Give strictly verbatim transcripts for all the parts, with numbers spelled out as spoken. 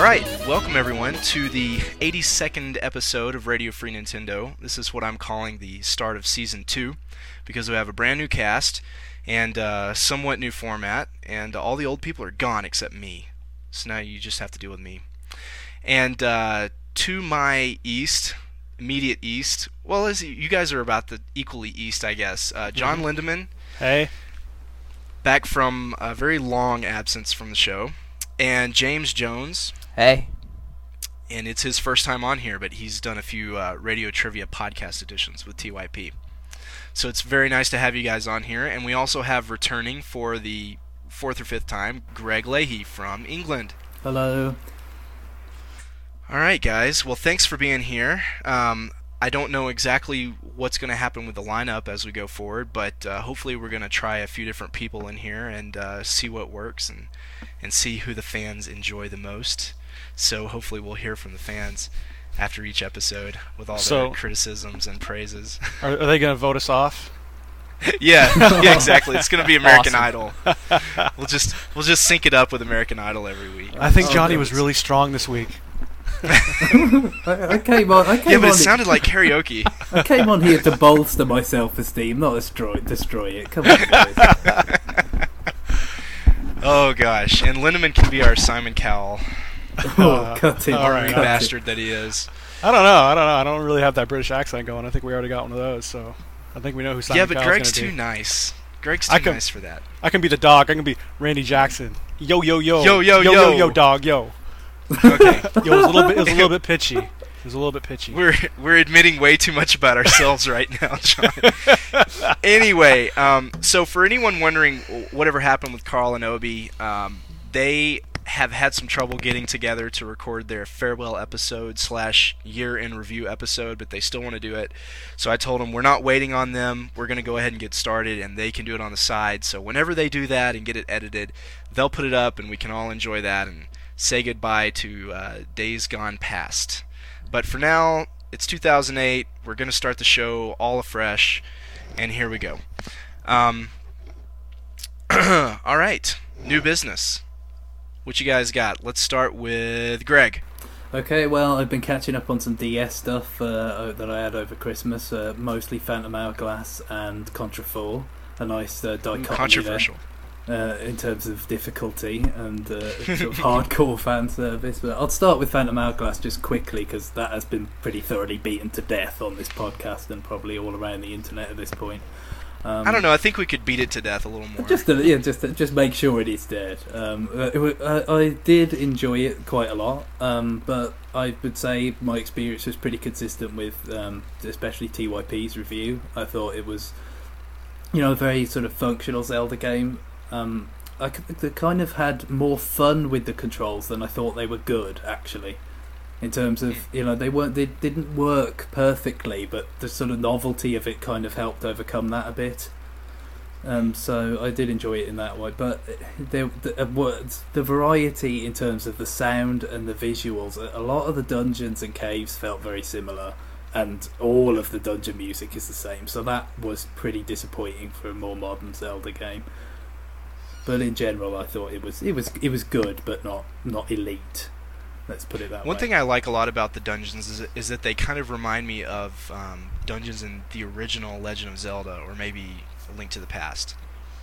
Alright, welcome everyone to the eighty-second episode of Radio Free Nintendo. This is what I'm calling the start of Season two, because we have a brand new cast and uh, somewhat new format, and all the old people are gone except me. So now you just have to deal with me. And uh, to my east, immediate east, well, as you guys are about the equally east, I guess, uh, John mm-hmm. Lindemann. Hey. Back from a very long absence from the show. And James Jones. Hey. And it's his first time on here, but he's done a few uh, Radio Trivia podcast editions with T Y P. So it's very nice to have you guys on here. And we also have returning for the fourth or fifth time, Greg Leahy from England. Hello. All right, guys. Well, thanks for being here. Um, I don't know exactly what's going to happen with the lineup as we go forward, but uh, hopefully we're going to try a few different people in here and uh, see what works and, and see who the fans enjoy the most. So hopefully we'll hear from the fans after each episode with all so, their criticisms and praises. Are, are they going to vote us off? yeah, yeah, exactly. It's going to be American Awesome. Idol. We'll just we'll just sync it up with American Idol every week. I think Oh, Johnny God. was really strong this week. I, I came on. I came Yeah, but on it sounded like karaoke. I came on here to bolster my self-esteem, not destroy destroy it. Come on, guys. Oh gosh, and Lindemann can be our Simon Cowell, Oh, Uh, cut it. all right. you cut it. bastard that he is. I don't know. I don't know. I don't really have that British accent going. I think we already got one of those, so I think we know who Simon yeah, but Cowell's Greg's gonna too be. nice. Greg's I too can- nice for that. I can be the dog. I can be Randy Jackson. Yo, yo, yo. Yo, yo, yo, yo. yo, dog, yo. Okay, Yo, it was a little bit. It was a little bit pitchy. It was a little bit pitchy. we're we're admitting way too much about ourselves right now, John. Anyway, um, so for anyone wondering whatever happened with Carl and Obi, um, they have had some trouble getting together to record their farewell episode slash year in review episode, but they still want to do it. So I told them we're not waiting on them. We're going to go ahead and get started, and they can do it on the side. So whenever they do that and get it edited, they'll put it up, and we can all enjoy that and say goodbye to uh, days gone past. But for now, it's two thousand eight. We're going to start the show all afresh, and here we go. Um, all right, new business. What you guys got? Let's start with Greg. Okay, well, I've been catching up on some D S stuff uh, that I had over Christmas, uh, mostly Phantom Hourglass and Contra four. A nice uh, dichotomy Controversial. there, uh, in terms of difficulty and uh, sort of hardcore fan service. But I'll start with Phantom Hourglass just quickly, because that has been pretty thoroughly beaten to death on this podcast and probably all around the internet at this point. Um, I don't know. I think we could beat it to death a little more. Just to, yeah, just just make sure it is dead. Um, uh, it wa- I, I did enjoy it quite a lot, um, but I would say my experience was pretty consistent with, um, especially T Y P's review. I thought it was, you know, a very sort of functional Zelda game. Um, I c- they kind of had more fun with the controls than I thought they were good, actually. In terms of, you know, they weren't, they didn't work perfectly, but the sort of novelty of it kind of helped overcome that a bit. Um, so I did enjoy it in that way. But there, the, uh, what- the variety in terms of the sound and the visuals, a a lot of the dungeons and caves felt very similar, and all of the dungeon music is the same. So that was pretty disappointing for a more modern Zelda game. But in general, I thought it was it was it was good, but not not elite. Let's put it that way. One thing I like a lot about the dungeons is, is that they kind of remind me of um, dungeons in the original Legend of Zelda, or maybe A Link to the Past.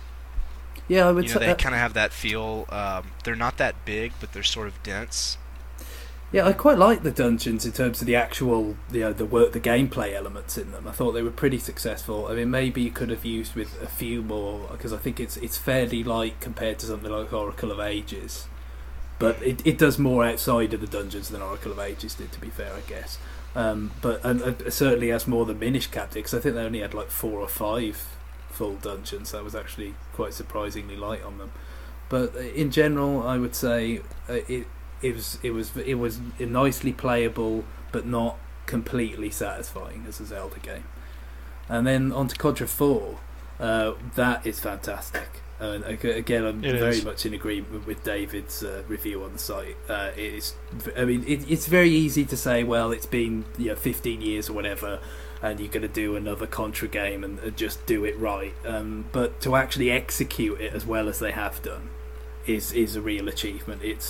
Yeah, I would You know, say. they uh, kind of have that feel. Um, they're not that big, but they're sort of dense. Yeah, I quite like the dungeons in terms of the actual, you know, the work, the gameplay elements in them. I thought they were pretty successful. I mean, maybe you could have used with a few more, because I think it's it's fairly light compared to something like Oracle of Ages. But it it does more outside of the dungeons than Oracle of Ages did, to be fair, I guess. Um, but and it certainly has more than Minish Cap did, because I think they only had like four or five full dungeons. That was actually quite surprisingly light on them. But in general, I would say uh, it. It was it was it was nicely playable, but not completely satisfying as a Zelda game. And then on to Contra four, uh, that is fantastic. And again, I'm It very is. much in agreement with David's uh, review on the site. Uh, it is, I mean, it, it's very easy to say, well, it's been you know fifteen years or whatever, and you're going to do another Contra game and uh, just do it right. Um, but to actually execute it as well as they have done is is a real achievement. It's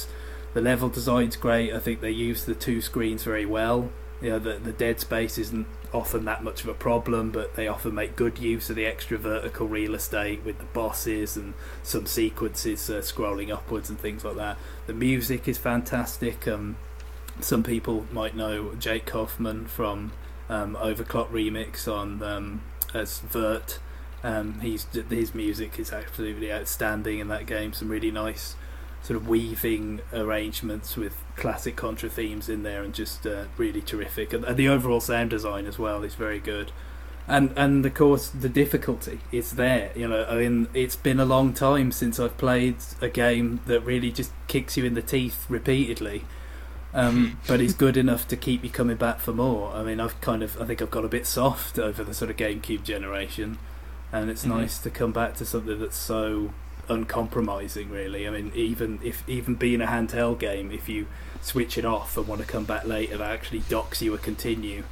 the level design's great. I think they use the two screens very well. You know, the the dead space isn't often that much of a problem, but they often make good use of the extra vertical real estate with the bosses and some sequences uh, scrolling upwards and things like that. The music is fantastic. Um, some people might know Jake Kaufman from um, Overclock Remix on um, as Vert. Um, he's his music is absolutely outstanding in that game. Some really nice sort of weaving arrangements with classic Contra themes in there, and just uh, really terrific. And, and the overall sound design as well is very good. And and of course the difficulty is there. You know, I mean, it's been a long time since I've played a game that really just kicks you in the teeth repeatedly. Um, but is good enough to keep you coming back for more. I mean, I've kind of I think I've got a bit soft over the sort of GameCube generation, and it's mm-hmm. nice to come back to something that's so uncompromising, really. I mean, even if even being a handheld game, if you switch it off and want to come back later, that actually docks you a continue.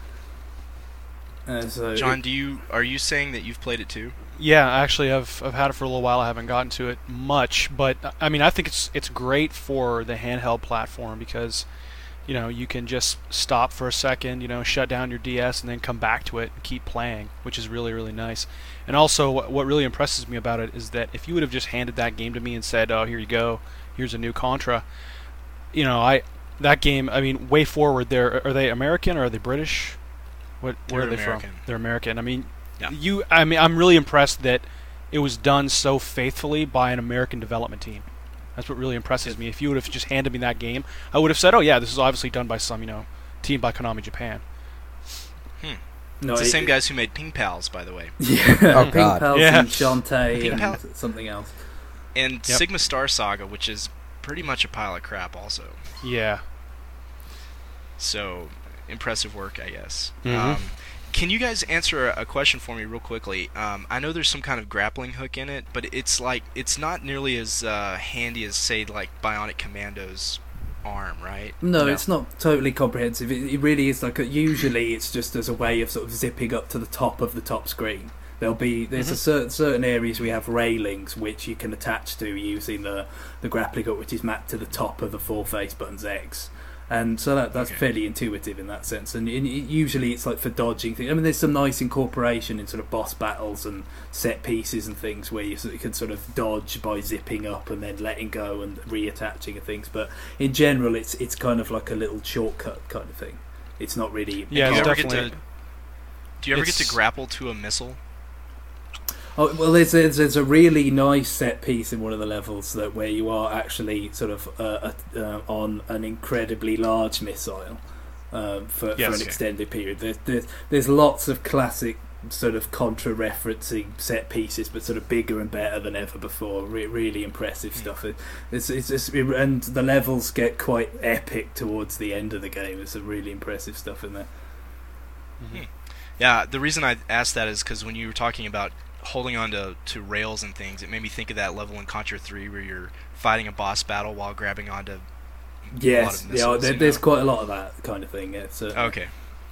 Uh, so John, it, do you are you saying that you've played it too? Yeah, actually, I've I've had it for a little while. I haven't gotten to it much, but I mean, I think it's it's great for the handheld platform because, you know, you can just stop for a second, you know, shut down your D S, and then come back to it and keep playing, which is really, really nice. And also, what, what really impresses me about it is that if you would have just handed that game to me and said, "Oh, here you go, here's a new Contra," you know, I that game. I mean, Way Forward. They're are they American or are they British? What where They're are they American. from? They're American. I mean, yeah. you. I mean, I'm really impressed that it was done so faithfully by an American development team. That's what really impresses me. If you would have just handed me that game, I would have said, "Oh yeah, this is obviously done by some, you know, team by Konami Japan." Hmm. no, it's the it, same guys who made Ping Pals, by the way. Yeah, Oh, Pink God. Pals Yeah. and Shantae Pink and Pal- something else. And Yep. Sigma Star Saga, which is pretty much a pile of crap, also. Yeah. So impressive work, I guess. Mhm. Um, can you guys answer a, a question for me real quickly? Um, I know there's some kind of grappling hook in it, but it's like it's not nearly as uh, handy as, say, like Bionic Commando's arm, right? No, it's not totally comprehensive. It, it really is like a, usually it's just as a way of sort of zipping up to the top of the top screen. There'll be there's Mhm. a certain certain areas we have railings which you can attach to using the the grappling hook, which is mapped to the top of the four face buttons X. And so that that's Okay. fairly intuitive in that sense. And it, it, usually it's like for dodging things. I mean, there's some nice incorporation in sort of boss battles and set pieces and things where you, sort of can sort of dodge by zipping up and then letting go and reattaching and things. But in general, it's it's kind of like a little shortcut kind of thing. It's not really. Yeah, do you it's ever get definitely. to Do you ever get to it's- grapple to a missile? Oh, well, there's, there's there's a really nice set piece in one of the levels that where you are actually sort of uh, uh, on an incredibly large missile um, for, Yes. for an extended period. There's, there's there's lots of classic sort of Contra referencing set pieces, but sort of bigger and better than ever before. Re- really impressive stuff. It, it's, it's it's and the levels get quite epic towards the end of the game. There's some really impressive stuff in there. Mhm. Yeah, the reason I asked that is because when you were talking about holding on to, to rails and things, it made me think of that level in Contra three where you're fighting a boss battle while grabbing onto Yes, a lot of yeah, missiles, there, you there's know? quite a lot of that kind of thing. It's, uh, Okay.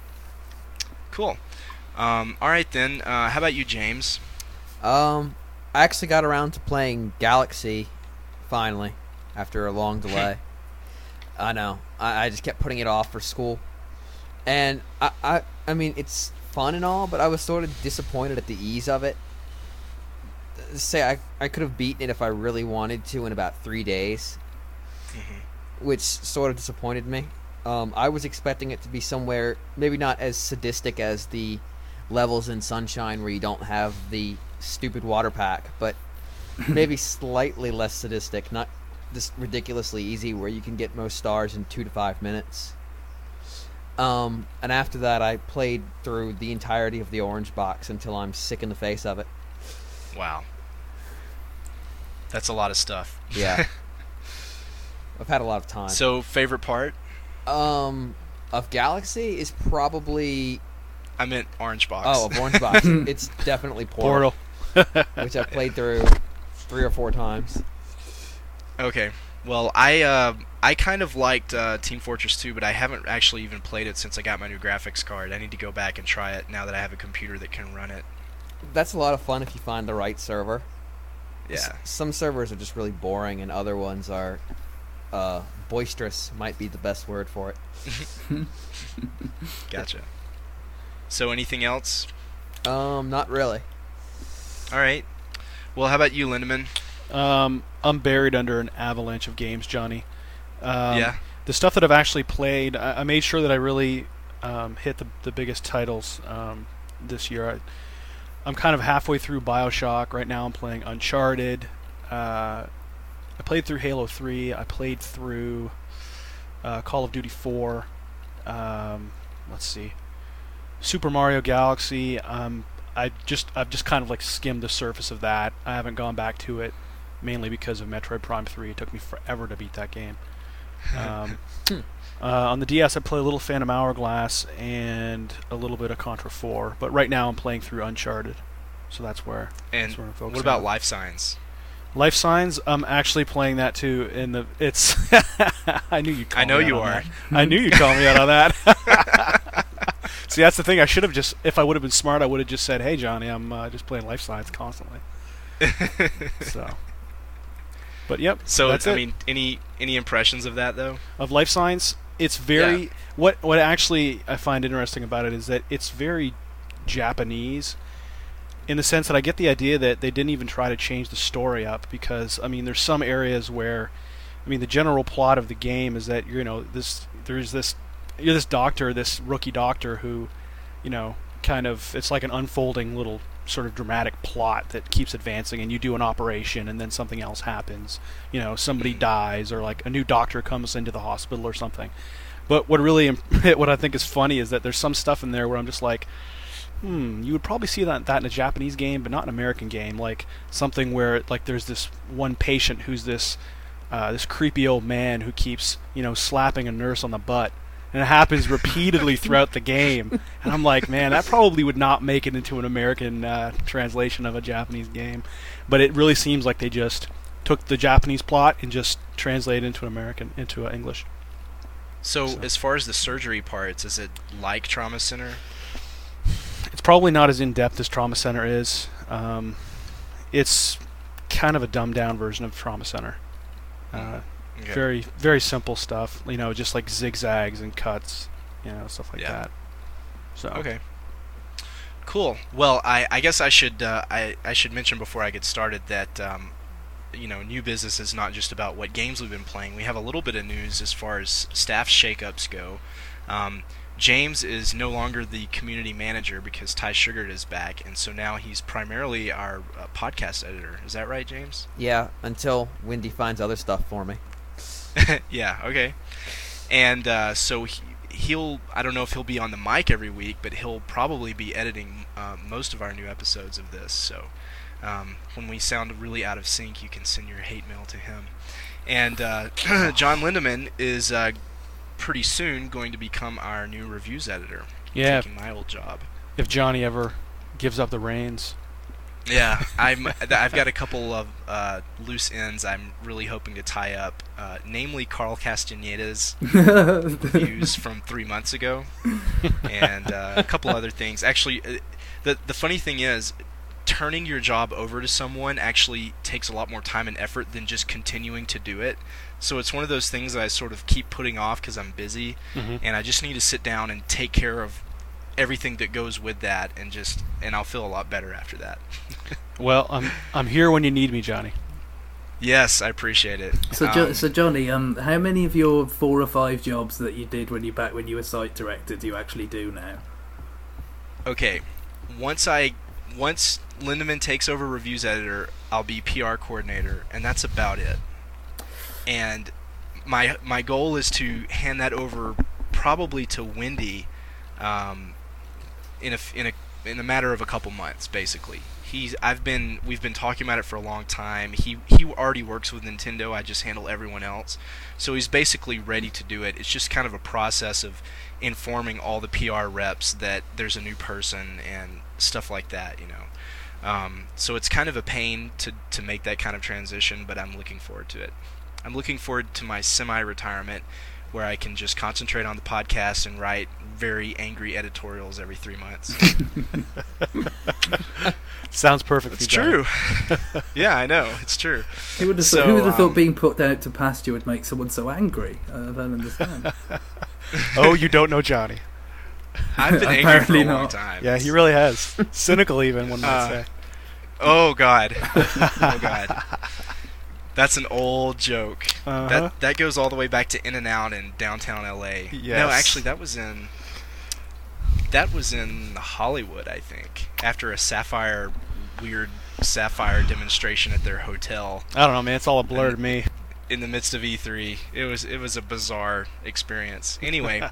Cool. Um, all right, then. Uh, how about you, James? Um, I actually got around to playing Galaxy, finally, after a long delay. I know. I, I just kept putting it off for school. And, I, I, I mean, it's fun and all, but I was sort of disappointed at the ease of it. Say, I, I could have beaten it if I really wanted to in about three days, Mm-hmm. which sort of disappointed me. Um, I was expecting it to be somewhere, maybe not as sadistic as the levels in Sunshine where you don't have the stupid water pack, but maybe slightly less sadistic, not just ridiculously easy where you can get most stars in two to five minutes. Um, and after that, I played through the entirety of the Orange Box until I'm sick in the face of it. Wow. That's a lot of stuff. Yeah. I've had a lot of time. So, favorite part? Um, of Galaxy is probably... I meant Orange Box. Oh, of Orange Box. It's definitely Portal, Portal. which I played through three or four times. Okay. Well, I uh, I kind of liked uh, Team Fortress two, but I haven't actually even played it since I got my new graphics card. I need to go back and try it now that I have a computer that can run it. That's a lot of fun if you find the right server. Yeah. S- some servers are just really boring, and other ones are uh, boisterous might be the best word for it. Gotcha. So anything else? Um, not really. All right. Well, how about you, Lindemann? Um, I'm buried under an avalanche of games, Johnny. Um, Yeah. The stuff that I've actually played, I, I made sure that I really um, hit the the biggest titles um, this year. I, I'm kind of halfway through BioShock. Right now I'm playing Uncharted. Uh, I played through Halo three. I played through uh, Call of Duty four. Um, let's see. Super Mario Galaxy. Um, I just I've just kind of like skimmed the surface of that. I haven't gone back to it, mainly because of Metroid Prime three. It took me forever to beat that game. Um, uh, on the D S, I play a little Phantom Hourglass and a little bit of Contra four. But right now, I'm playing through Uncharted, so that's where. And that's where I'm focusing what about on. Life Signs? Life Signs? I'm actually playing that too. In the it's. I knew you'd call I know me out you on are. that. I knew you'd call me out on that. See, that's the thing. I should have just, if I would have been smart, I would have just said, "Hey, Johnny, I'm uh, just playing Life Signs constantly." So. But yep. So that's I it. mean, any any impressions of that though? Of Life Signs, it's very Yeah. what what actually I find interesting about it is that it's very Japanese in the sense that I get the idea that they didn't even try to change the story up, because I mean there's some areas where I mean the general plot of the game is that you know this there's this you're this doctor, this rookie doctor who you know kind of it's like an unfolding little sort of dramatic plot that keeps advancing, and you do an operation and then something else happens, you know somebody dies or like a new doctor comes into the hospital or something. But what really what I think is funny is that there's some stuff in there where I'm just like, hmm you would probably see that that in a Japanese game but not an American game, like something where like there's this one patient who's this uh, this creepy old man who keeps you know slapping a nurse on the butt, and it happens repeatedly throughout the game. And I'm like, man, that probably would not make it into an American uh, translation of a Japanese game. But it really seems like they just took the Japanese plot and just translated it into an American, into uh, English. So, So. as far as the surgery parts, is it like Trauma Center? It's probably not as in-depth as Trauma Center is. Um, it's kind of a dumbed-down version of Trauma Center. Uh, Okay. Very, very simple stuff. You know, just like zigzags and cuts, you know, stuff like Yeah. that. So Okay. Cool. Well, I, I guess I should uh, I, I should mention before I get started that um, you know New Business is not just about what games we've been playing. We have a little bit of news as far as staff shakeups go. Um, James is no longer the community manager because Ty Sugared is back, and so now he's primarily our uh, podcast editor. Is that right, James? Yeah, until Wendy finds other stuff for me. Yeah, okay. And uh, so he, he'll, I don't know if he'll be on the mic every week, but he'll probably be editing uh, most of our new episodes of this. So um, when we sound really out of sync, you can send your hate mail to him. And uh, John Lindemann is uh, pretty soon going to become our new reviews editor, yeah, taking my old job. if Johnny ever gives up the reins. Yeah, I'm. I've got a couple of uh, loose ends I'm really hoping to tie up, uh, namely Carl Castaneda's views from three months ago, and uh, a couple other things. Actually, uh, the the funny thing is, turning your job over to someone actually takes a lot more time and effort than just continuing to do it. So it's one of those things that I sort of keep putting off because I'm busy, Mm-hmm. and I just need to sit down and take care of everything that goes with that, and just and I'll feel a lot better after that. Well, I'm I'm here when you need me, Johnny. Yes, I appreciate it. So, jo- Um, so Johnny, um, how many of your four or five jobs that you did when you back when you were site director do you actually do now? okay, once I once Lindemann takes over reviews editor, I'll be P R coordinator, and that's about it. And my my goal is to hand that over probably to Wendy, um, in a f- in a in a matter of a couple months, basically. He's I've been we've been talking about it for a long time. He he already works with Nintendo. I just handle everyone else. So he's basically ready to do it. It's just kind of a process of informing all the P R reps that there's a new person and stuff like that, you know. Um, so it's kind of a pain to to make that kind of transition, but I'm looking forward to it. I'm looking forward to my semi-retirement, where I can just concentrate on the podcast and write very angry editorials every three months. Sounds perfect. It's for you, true. Yeah, I know. It's true. Who would have, So, who would have thought um, being put out to pasture would make someone so angry? I don't understand. Oh, you don't know Johnny. I've been angry for a Apparently long not. time. Yeah, he really has. Cynical, even one might Uh, say. Oh God. Oh God. That's an old joke. Uh-huh. That that goes all the way back to In-N-Out in downtown L A. No, Yes. actually, that was in that was in Hollywood, I think. After a Sapphire weird Sapphire demonstration at their hotel I don't know, man. It's all a blur to me. in the midst of E three. It was it was a bizarre experience. Anyway,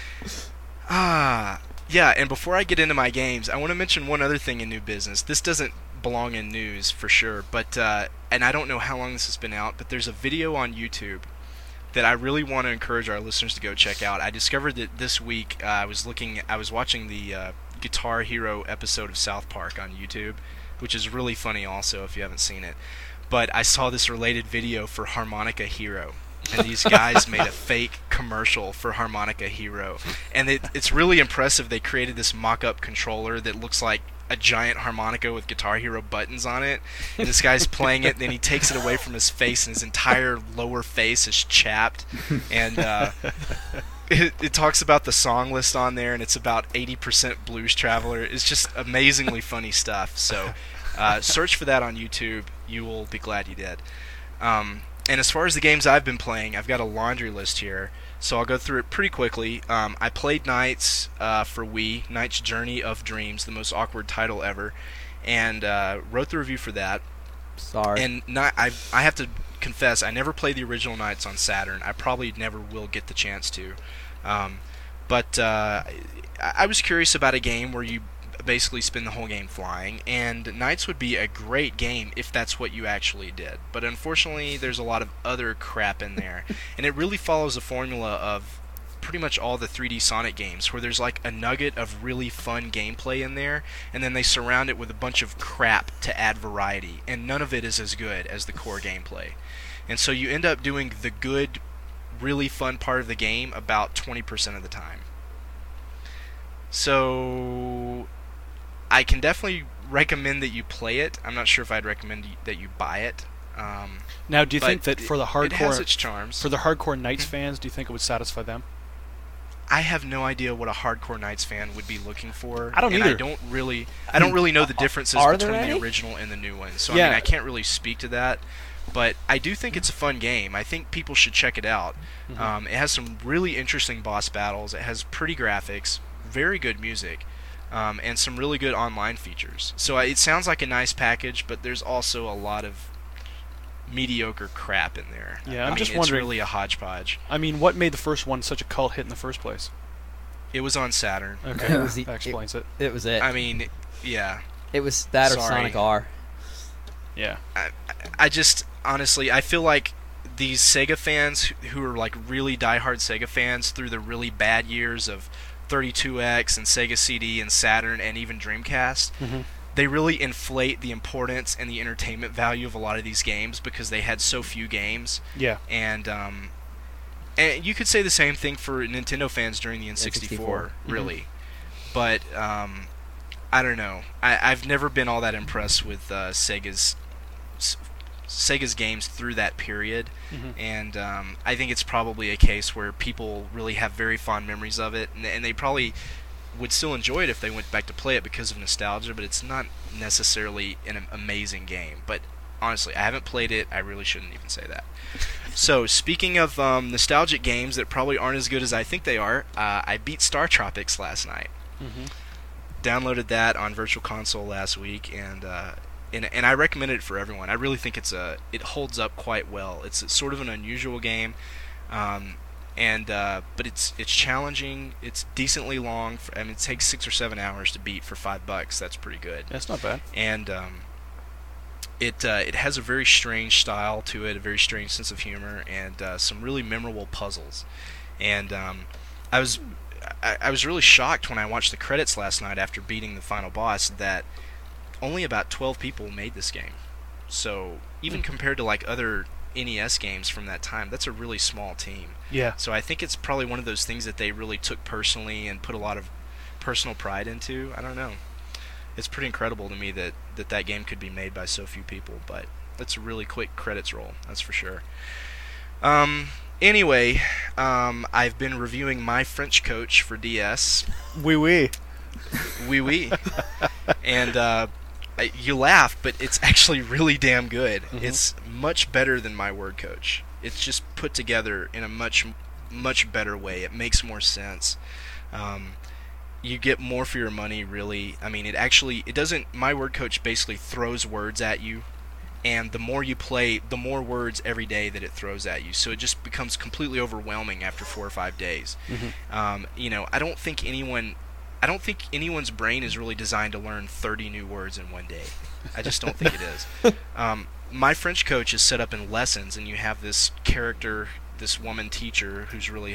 ah, yeah. And before I get into my games, I want to mention one other thing in new business. This doesn't belong in news for sure, but uh, and I don't know how long this has been out, but there's a video on YouTube that I really want to encourage our listeners to go check out. I discovered that this week uh, I was looking, I was watching the uh, Guitar Hero episode of South Park on YouTube, which is really funny also if you haven't seen it. But I saw this related video for Harmonica Hero. And these guys made a fake commercial for Harmonica Hero. And it, it's really impressive. They created this mock-up controller that looks like a giant harmonica with Guitar Hero buttons on it. And this guy's playing it, and then he takes it away from his face, and his entire lower face is chapped. And uh, it, it talks about the song list on there, and it's about eighty percent Blues Traveler. It's just amazingly funny stuff. So uh, search for that on YouTube. You will be glad you did. Um, and as far as the games I've been playing, I've got a laundry list here, so I'll go through it pretty quickly. Um, I played Knights uh, for Wii, Knights Journey of Dreams, the most awkward title ever, and uh, wrote the review for that. Sorry. And not, I, I have to confess, I never played the original Knights on Saturn. I probably never will get the chance to. Um, but uh, I, I was curious about a game where you basically spend the whole game flying, and Knights would be a great game if that's what you actually did. But unfortunately, there's a lot of other crap in there, and it really follows the formula of pretty much all the three D Sonic games, where there's like a nugget of really fun gameplay in there, and then they surround it with a bunch of crap to add variety, and none of it is as good as the core gameplay. And so you end up doing the good, really fun part of the game about twenty percent of the time. So I can definitely recommend that you play it. I'm not sure if I'd recommend you, that you buy it. Um, Now, do you but think that for the it, it has hardcore its charms. for the hardcore Knights Mhm. fans, do you think it would satisfy them? I have no idea what a hardcore Knights fan would be looking for. I don't and either. I don't really, I don't really know the differences Are there between the any? original and the new one. So Yeah. I mean, I can't really speak to that. But I do think it's a fun game. I think people should check it out. Mhm. Um, it has some really interesting boss battles. It has pretty graphics, very good music, um, and some really good online features. So uh, it sounds like a nice package, but there's also a lot of mediocre crap in there. Yeah, I I'm mean, just it's wondering- really a hodgepodge. I mean, what made the first one such a cult hit in the first place? It was on Saturn. Okay, It was the- that explains it. It was it. I mean, yeah. It was that or Sorry. Sonic R. Yeah. I, I just honestly, I feel like these Sega fans who- who are like really diehard Sega fans through the really bad years of thirty-two X and Sega C D and Saturn and even Dreamcast, Mm-hmm. they really inflate the importance and the entertainment value of a lot of these games because they had so few games. Yeah. And um, and you could say the same thing for Nintendo fans during the N sixty-four, N really. But um, I don't know. I, I've never been all that impressed with uh, Sega's S- Sega's games through that period, Mhm. and um, I think it's probably a case where people really have very fond memories of it, and, and they probably would still enjoy it if they went back to play it because of nostalgia, but it's not necessarily an amazing game. But honestly, I haven't played it. I really shouldn't even say that. So, speaking of um, nostalgic games that probably aren't as good as I think they are, uh, I beat Star Tropics last night. Mm-hmm. Downloaded that on Virtual Console last week, and uh, and and I recommend it for everyone. I really think it's a it holds up quite well. It's, it's sort of an unusual game, um, and uh, but it's it's challenging. It's decently long. For, I mean, it takes six or seven hours to beat for five bucks. That's pretty good. That's not bad. And um, it uh, it has a very strange style to it, a very strange sense of humor, and uh, some really memorable puzzles. And um, I was I, I was really shocked when I watched the credits last night after beating the final boss that only about twelve people made this game. So even Hmm. compared to like other N E S games from that time, that's a really small team. Yeah. So I think it's probably one of those things that they really took personally and put a lot of personal pride into. I don't know. it's pretty incredible to me that, that that game could be made by so few people. But that's a really quick credits roll, that's for sure. Um, anyway, um, I've been reviewing My French Coach for D S. Oui, oui. Oui, oui. And uh, I, you laugh, but it's actually really damn good. Mm-hmm. It's much better than My Word Coach. It's just put together in a much, much better way. It makes more sense. Um, you get more for your money, really. I mean, it actually, it doesn't, My Word Coach basically throws words at you, and the more you play, the more words every day that it throws at you. So it just becomes completely overwhelming after four or five days. Mm-hmm. Um, you know, I don't think anyone, I don't think anyone's brain is really designed to learn thirty new words in one day. I just don't think it is. Um, My French Coach is set up in lessons, and you have this character, this woman teacher who's really...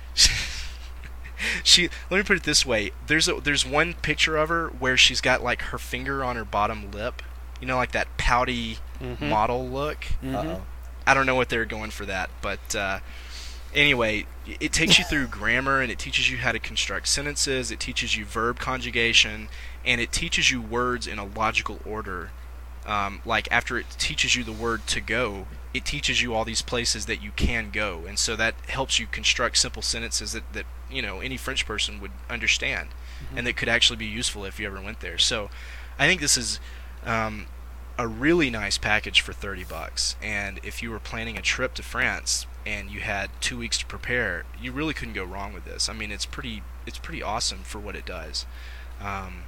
She, let me put it this way. There's a, there's one picture of her where she's got like her finger on her bottom lip. You know, like that pouty Mhm. model look. Mhm. Uh-oh. I don't know what they're going for that, but uh, anyway, it takes you through grammar, and it teaches you how to construct sentences. It teaches you verb conjugation, and it teaches you words in a logical order. Um, like after it teaches you the word to go, it teaches you all these places that you can go, and so that helps you construct simple sentences that, that you know any French person would understand, Mm-hmm. and that could actually be useful if you ever went there. So, I think this is um, a really nice package for thirty bucks. And if you were planning a trip to France and you had two weeks to prepare, you really couldn't go wrong with this. I mean, it's pretty it's pretty awesome for what it does. Um,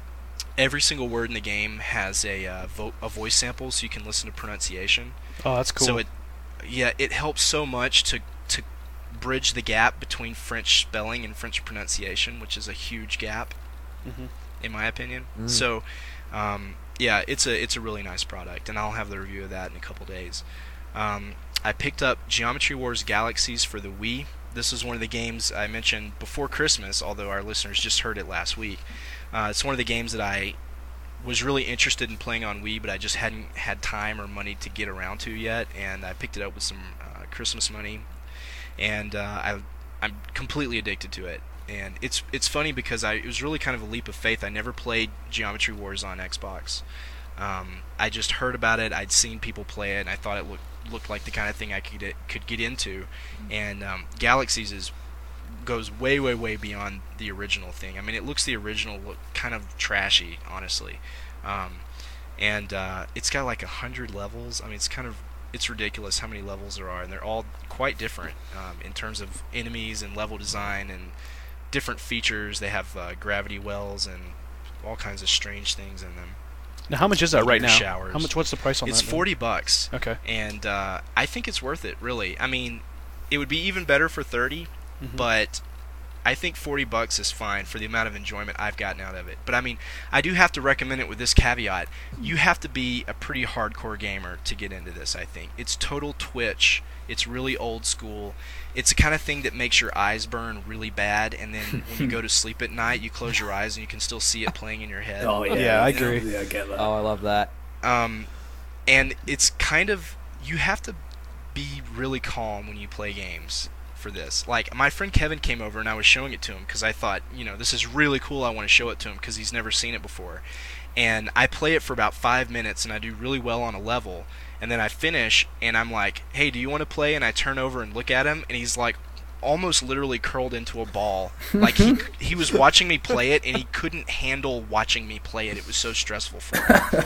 every single word in the game has a uh, vo- a voice sample, so you can listen to pronunciation. Oh, that's cool. So it, yeah, it helps so much to to bridge the gap between French spelling and French pronunciation, which is a huge gap, Mhm. in my opinion. Mm. So, um, yeah, it's a it's a really nice product, and I'll have the review of that in a couple days. Um, I picked up Geometry Wars Galaxies for the Wii. This is one of the games I mentioned before Christmas, although our listeners just heard it last week. Uh, it's one of the games that I was really interested in playing on Wii, but I just hadn't had time or money to get around to yet, and I picked it up with some uh, Christmas money, and uh, I, I'm completely addicted to it. And it's it's funny because I it was really kind of a leap of faith. I never played Geometry Wars on Xbox. Um, I just heard about it. I'd seen people play it, and I thought it looked looked like the kind of thing I could get, could get into. And um, Galaxies is goes way way way beyond the original thing. I mean, it looks the original look kind of trashy, honestly. Um, and uh, it's got like a hundred levels. I mean, it's kind of it's ridiculous how many levels there are, and they're all quite different um, in terms of enemies and level design and different features. They have uh, gravity wells and all kinds of strange things in them. Now, how much is that right Meteor now? showers. How much? What's the price on It's that? forty bucks, Okay. and uh, I think it's worth it. Really, I mean, it would be even better for thirty, Mhm. but I think forty bucks is fine for the amount of enjoyment I've gotten out of it. But I mean, I do have to recommend it with this caveat: you have to be a pretty hardcore gamer to get into this. I think it's total Twitch. It's really old school. It's the kind of thing that makes your eyes burn really bad, and then when you go to sleep at night, you close your eyes and you can still see it playing in your head. Oh yeah, Yeah, I you know, agree. Yeah, I get that. Oh, I love that. Um, and it's kind of, you have to be really calm when you play games for this. Like, my friend Kevin came over and I was showing it to him because I thought, you know, this is really cool. I want to show it to him because he's never seen it before. And I play it for about five minutes and I do really well on a level. And then I finish and I'm like, hey, do you want to play? And I turn over and look at him and he's like almost literally curled into a ball. Like he he was watching me play it and he couldn't handle watching me play it. It was so stressful for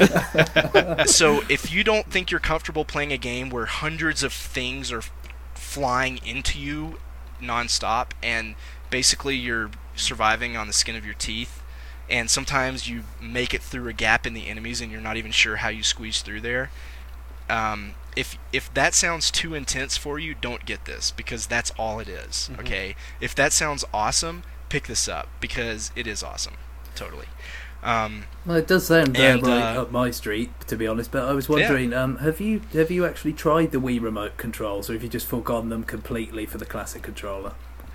him. So if you don't think you're comfortable playing a game where hundreds of things are flying into you nonstop and basically you're surviving on the skin of your teeth, and sometimes you make it through a gap in the enemies and you're not even sure how you squeeze through there, um, if if that sounds too intense for you, don't get this, because that's all it is. Mhm. Okay, if that sounds awesome, pick this up because it is awesome, totally. Um, Well, it does sound uh, And, right uh, up my street, to be honest. But I was wondering, um, have you have you actually tried the Wii remote controls, or have you just forgone them completely for the classic controller?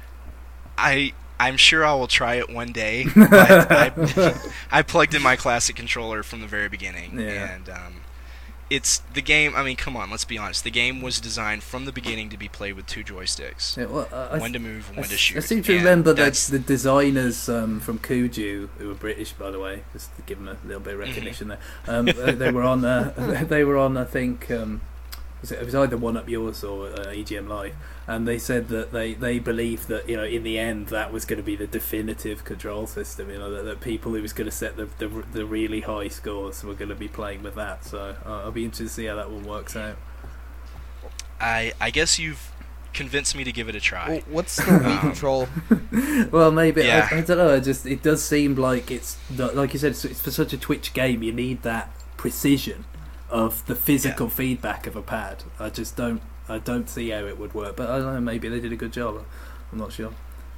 I I'm sure I will try it one day. But I I plugged in my classic controller from the very beginning, Yeah. and um, it's the game. I mean, come on, let's be honest. The game was designed from the beginning to be played with two joysticks, Yeah, well, I, one to move and I, one to shoot. I seem to And remember that that's- the designers um, from Kuju, who were British, by the way, just to give them a little bit of recognition there. Um, they, they were on. Uh, they were on. I think um, was it, it was either One Up Yours or uh, E G M Live, and they said that they, they believed that, you know, in the end that was going to be the definitive control system. You know, that, that people who was going to set the, the the really high scores were going to be playing with that. So uh, I'll be interested to see how that one works out. I I guess you've convinced me to give it a try. Well, what's the Wii control? Well, maybe Yeah. I, I don't know. It just it does seem like it's like you said. It's for such a Twitch game, you need that precision of the physical Yeah. feedback of a pad. I just don't. I don't see how it would work. But I don't know. Maybe they did a good job. I'm not sure.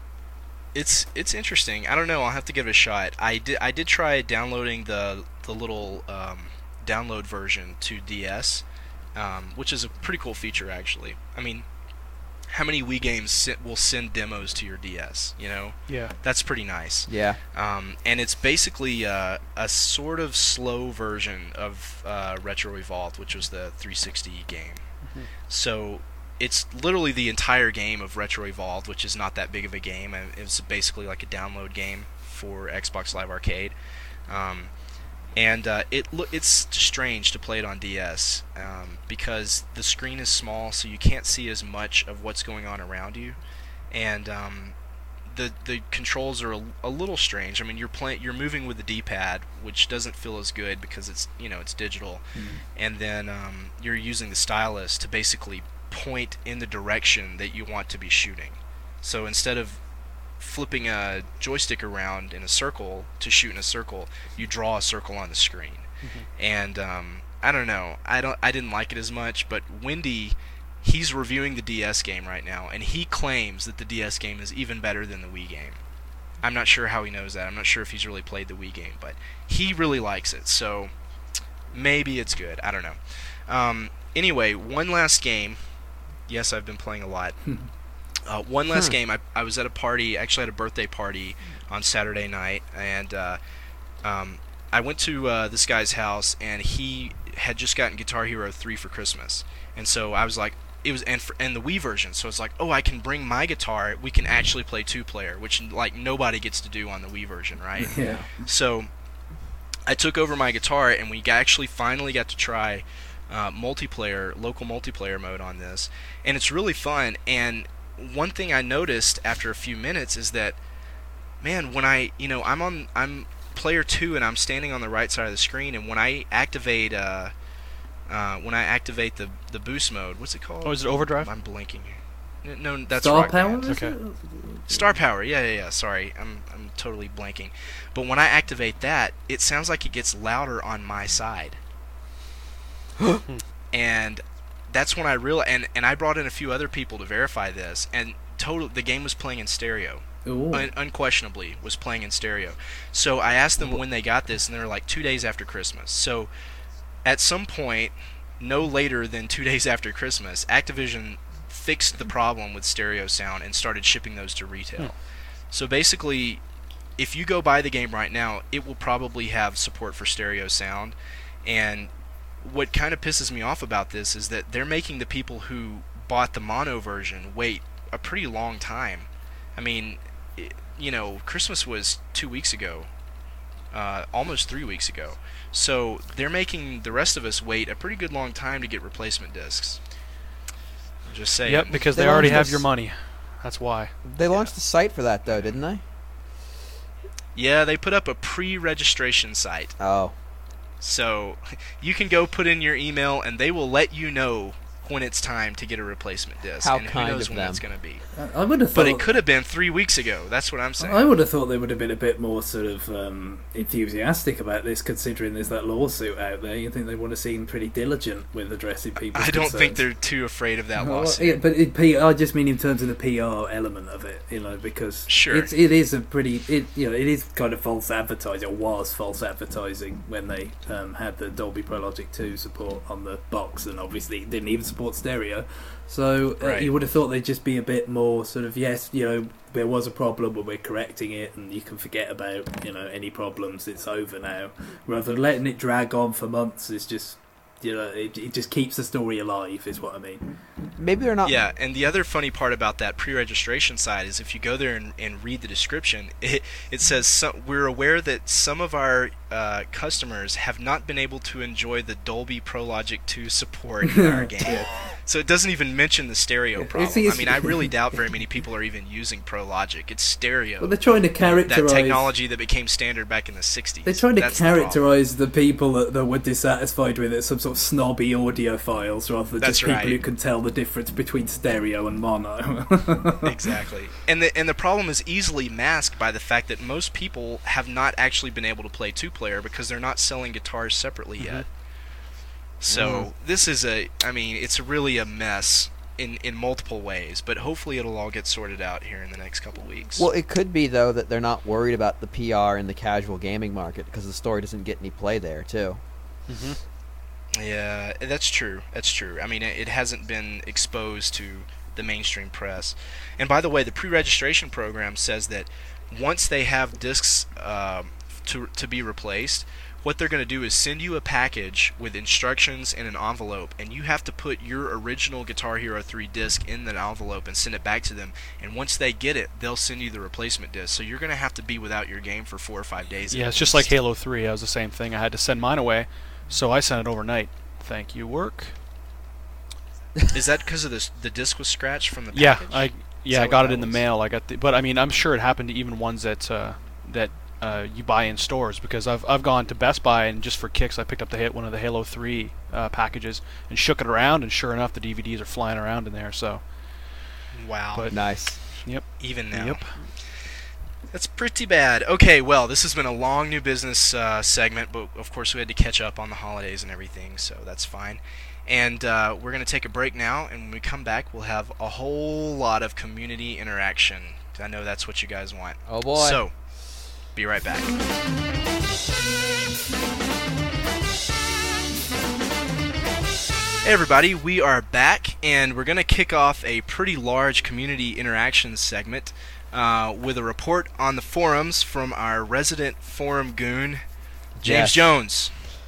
It's it's interesting. I don't know. I'll have to give it a shot. I did I did try downloading the the little um, download version to D S, um, which is a pretty cool feature actually. I mean, how many Wii games sit, will send demos to your D S? You know, Yeah. that's pretty nice. Yeah. Um, and it's basically uh, a sort of slow version of uh, Retro Evolved, which was the three sixty game. Mhm. So it's literally the entire game of Retro Evolved, which is not that big of a game. and It's basically like a download game for Xbox Live Arcade. Um, and uh, it lo- it's strange to play it on D S um, because the screen is small, so you can't see as much of what's going on around you. And um, the the controls are a, a little strange. I mean, you're playing, you're moving with the D-pad, which doesn't feel as good because it's you know it's digital, and then um, you're using the stylus to basically point in the direction that you want to be shooting. So instead of flipping a joystick around in a circle to shoot in a circle, you draw a circle on the screen. And um, I don't know, I don't, I didn't like it as much. But Wendy, he's reviewing the D S game right now, and he claims that the D S game is even better than the Wii game. I'm not sure how he knows that. I'm not sure if he's really played the Wii game, but he really likes it. So maybe it's good. I don't know. Um, anyway, one last game. Yes, I've been playing a lot. Uh, one last Hmm. game. I, I was at a party, actually at a birthday party on Saturday night, and uh, um, I went to uh, this guy's house, and he had just gotten Guitar Hero three for Christmas. And so I was like, it was and, for, and the Wii version, so it's like, oh, I can bring my guitar, we can actually play two-player, which like nobody gets to do on the Wii version, right? Yeah. So I took over my guitar, and we got- actually finally got to try uh, multiplayer, local multiplayer mode on this, and it's really fun. And one thing I noticed after a few minutes is that, man, when I, you know, I'm on, I'm player two, and I'm standing on the right side of the screen, and when I activate, uh, uh, when I activate the the boost mode, what's it called? Oh, is it Overdrive? I'm blanking. N- No, that's Star Rock Power. Band. is Okay. it? Star Power, yeah, yeah, yeah. Sorry, I'm I'm totally blanking. But when I activate that, it sounds like it gets louder on my side. And that's when I realized, and, and I brought in a few other people to verify this, and total the game was playing in stereo. Ooh. Un- unquestionably was playing in stereo. So I asked them when they got this, and they were like two days after Christmas. So at some point, no later than two days after Christmas, Activision fixed the problem with stereo sound and started shipping those to retail. Hmm. So basically, if you go buy the game right now, it will probably have support for stereo sound. And what kind of pisses me off about this is that they're making the people who bought the mono version wait a pretty long time. I mean, it, you know, Christmas was two weeks ago, uh, almost three weeks ago. So they're making the rest of us wait a pretty good long time to get replacement discs. Just saying. Yep, because They they already launched have this- your money. That's why. They launched a site for that though, didn't they? Yeah, they put up a pre-registration site. Oh. So you can go put in your email, and they will let you know when it's time to get a replacement disc. How and kind who knows of when them. that's going to be. I I would have thought. But it could have been three weeks ago. That's what I'm saying. I would have thought they would have been a bit more sort of um, enthusiastic about this, considering there's that lawsuit out there. You think they would have seemed pretty diligent with addressing people. I don't think they're too afraid of that Well, lawsuit. yeah, but it, P, I just mean in terms of the P R element of it, you know, because Sure. it's, it is a pretty, it you know, it is kind of false advertising, or was false advertising when they um, had the Dolby Pro Logic two support on the box, and obviously it didn't even support stereo. So uh, Right. you would have thought they'd just be a bit more sort of, yes, you know, there was a problem, but we're correcting it, and you can forget about, you know, any problems. It's over now, rather than letting it drag on for months. Is just you know, it, it just keeps the story alive, is what I mean. Maybe they're not. Yeah, and the other funny part about that pre-registration side is if you go there and, and read the description, it, it says, so, we're aware that some of our uh, customers have not been able to enjoy the Dolby ProLogic two support in our game. So it doesn't even mention the stereo It's- problem. it's- I mean, I really doubt very many people are even using ProLogic. It's stereo. Well, they're trying to that characterize technology that became standard back in the sixties. They're trying to That's the problem. characterize the, people that, that were dissatisfied with it as some sort of snobby audiophiles rather than That's just people right. who can tell the difference between stereo and mono. Exactly. And the and the problem is easily masked by the fact that most people have not actually been able to play two-player because they're not selling guitars separately Mm-hmm. yet. So Mm. this is a, I mean, it's really a mess in, in multiple ways, but hopefully it'll all get sorted out here in the next couple weeks. Well, it could be though that they're not worried about the P R in the casual gaming market because the story doesn't get any play there too. Mm-hmm. Yeah, that's true. That's true. I mean, it, it hasn't been exposed to the mainstream press. And by the way, the pre-registration program says that once they have discs um, to to be replaced, what they're going to do is send you a package with instructions in an envelope, and you have to put your original Guitar Hero three disc in that envelope and send it back to them. And once they get it, they'll send you the replacement disc. So you're going to have to be without your game for four or five days. Yeah, at it's just like least. Halo three. I was the same thing. I had to send mine away, so I sent it overnight. Thank you, work. Is that because of the the disc was scratched from the Yeah, package? I yeah that I got what it in that the was? mail. I got the, but I mean I'm sure it happened to even ones that uh, that uh, you buy in stores because I've I've gone to Best Buy and just for kicks I picked up the hit one of the Halo three uh, packages and shook it around and sure enough the D V Ds are flying around in there. So Wow. But- Nice. Even now. Yep. That's pretty bad. Okay, well, this has been a long new business uh, segment, but of course we had to catch up on the holidays and everything, so that's fine. And uh, we're going to take a break now, and when we come back, we'll have a whole lot of community interaction. I know that's what you guys want. Oh boy. So, be right back. Hey everybody, we are back, and we're going to kick off a pretty large community interaction segment uh, with a report on the forums from our resident forum goon, James Yes. Jones.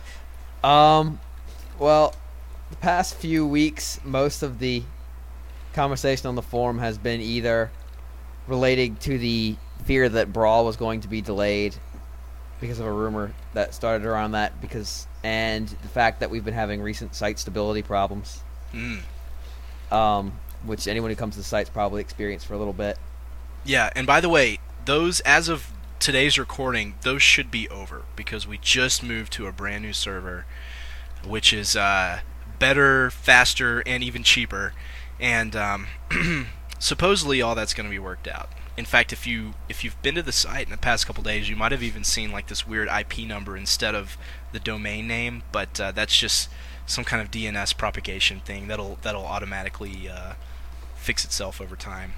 Um, well, the past few weeks, most of the conversation on the forum has been either relating to the fear that Brawl was going to be delayed because of a rumor that started around that, because and the fact that we've been having recent site stability problems, Mm. um, which anyone who comes to the site's probably experienced for a little bit. Yeah, and by the way, those, as of today's recording, those should be over, because we just moved to a brand new server, which is uh, better, faster, and even cheaper, and um, supposedly all that's going to be worked out. In fact, if you if you've been to the site in the past couple days, you might have even seen like this weird I P number instead of the domain name, but uh, that's just some kind of D N S propagation thing that'll that'll automatically uh, fix itself over time.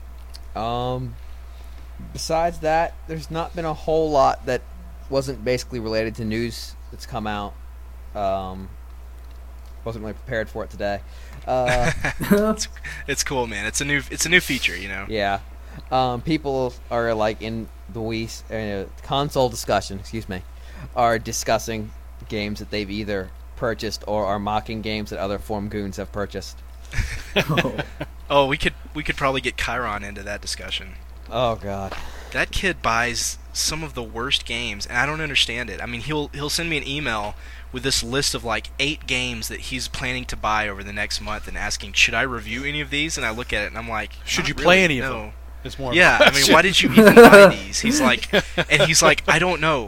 Um, besides that, there's not been a whole lot that wasn't basically related to news that's come out. Um, wasn't really prepared for it today. Uh, it's, it's cool, man. It's a new it's a new feature, you know. yeah. Um, people are like in the Wii uh, console discussion, excuse me, are discussing games that they've either purchased or are mocking games that other forum goons have purchased. Oh. Oh, we could we could probably get Chiron into that discussion. Oh god. That kid buys some of the worst games, and I don't understand it. I mean, he'll he'll send me an email with this list of like eight games that he's planning to buy over the next month, and asking, should I review any of these? And I look at it and I'm like, Should not you really, play any of no. them? It's more. Yeah, of a I mean, question. why did you even buy these? He's like, and he's like, I don't know.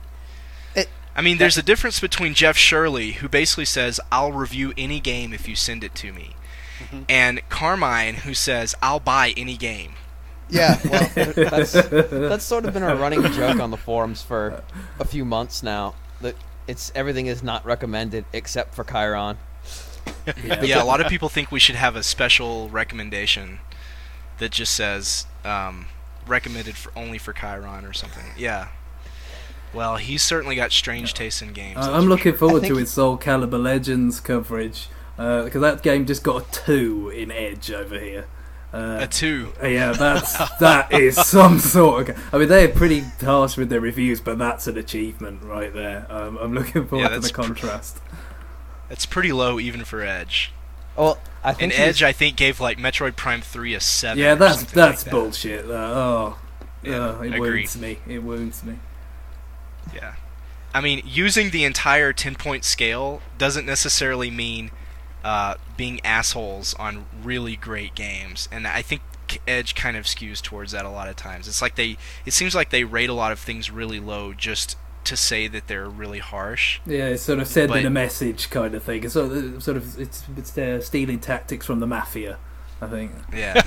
It- I mean, there's a difference between Jeff Shirley, who basically says, I'll review any game if you send it to me, Mhm. and Carmine, who says, I'll buy any game. Yeah, well, that's that's sort of been a running joke on the forums for a few months now. That it's everything is not recommended except for Chiron. Yeah. Yeah, a lot of people think we should have a special recommendation that just says um, recommended for only for Chiron or something. Yeah. Well, he's certainly got strange taste in games. Uh, that's I'm for looking sure. forward I to think- its Soul Calibur Legends coverage, because that game just got a two in Edge over here. Uh, A two. yeah, that's that is some sort of. I mean, they're pretty harsh with their reviews, but that's an achievement right there. Um, I'm looking forward Yeah, to the that's pr- contrast. That's pretty low even for Edge. Well, I And think he Edge, was- I think, gave like Metroid Prime three a seven. Yeah, or that's something that's like that. bullshit. Uh, oh, Yeah, yeah, it agreed. wounds me. It wounds me. Yeah. I mean, using the entire ten-point scale doesn't necessarily mean uh, being assholes on really great games, and I think Edge kind of skews towards that a lot of times. It's like they, it seems like they rate a lot of things really low just to say that they're really harsh. Yeah, it's sort of sending But- a message kind of thing. It's sort of, sort of it's it's uh, stealing tactics from the mafia, I think. Yeah.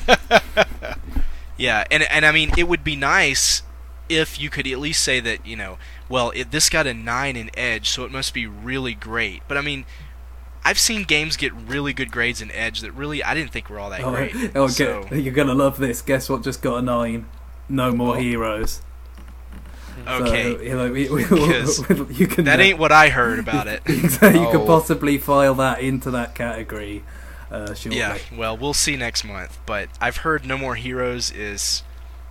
Yeah, and and I mean, it would be nice if you could at least say that, you know, well, it, this got a nine in Edge, so it must be really great. But I mean, I've seen games get really good grades in Edge that really I didn't think were all that Oh, great. oh, so, get, you're gonna love this. Guess what? Just got a nine. No more Oh. heroes. okay, So, you know, we, we, Because you can. that ain't what I heard about it. Exactly, you Oh. could possibly file that into that category. Uh, shortly. Yeah, well, we'll see next month. But I've heard No More Heroes is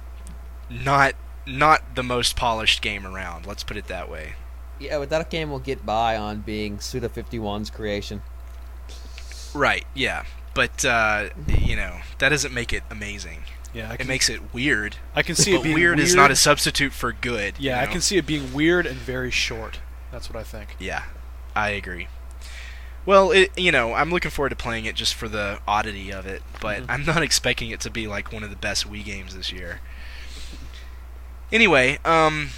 not not the most polished game around. Let's put it that way. yeah, but that game will get by on being Suda fifty-one's creation. Right? Yeah, but uh, you know that doesn't make it amazing. Yeah, I It can, makes it weird. I can see it But being weird, weird. is not a substitute for good. yeah, you I know? can see it being weird and very short. That's what I think. Yeah, I agree. Well, it, you know, I'm looking forward to playing it just for the oddity of it, but Mhm. I'm not expecting it to be like one of the best Wii games this year. Anyway, um,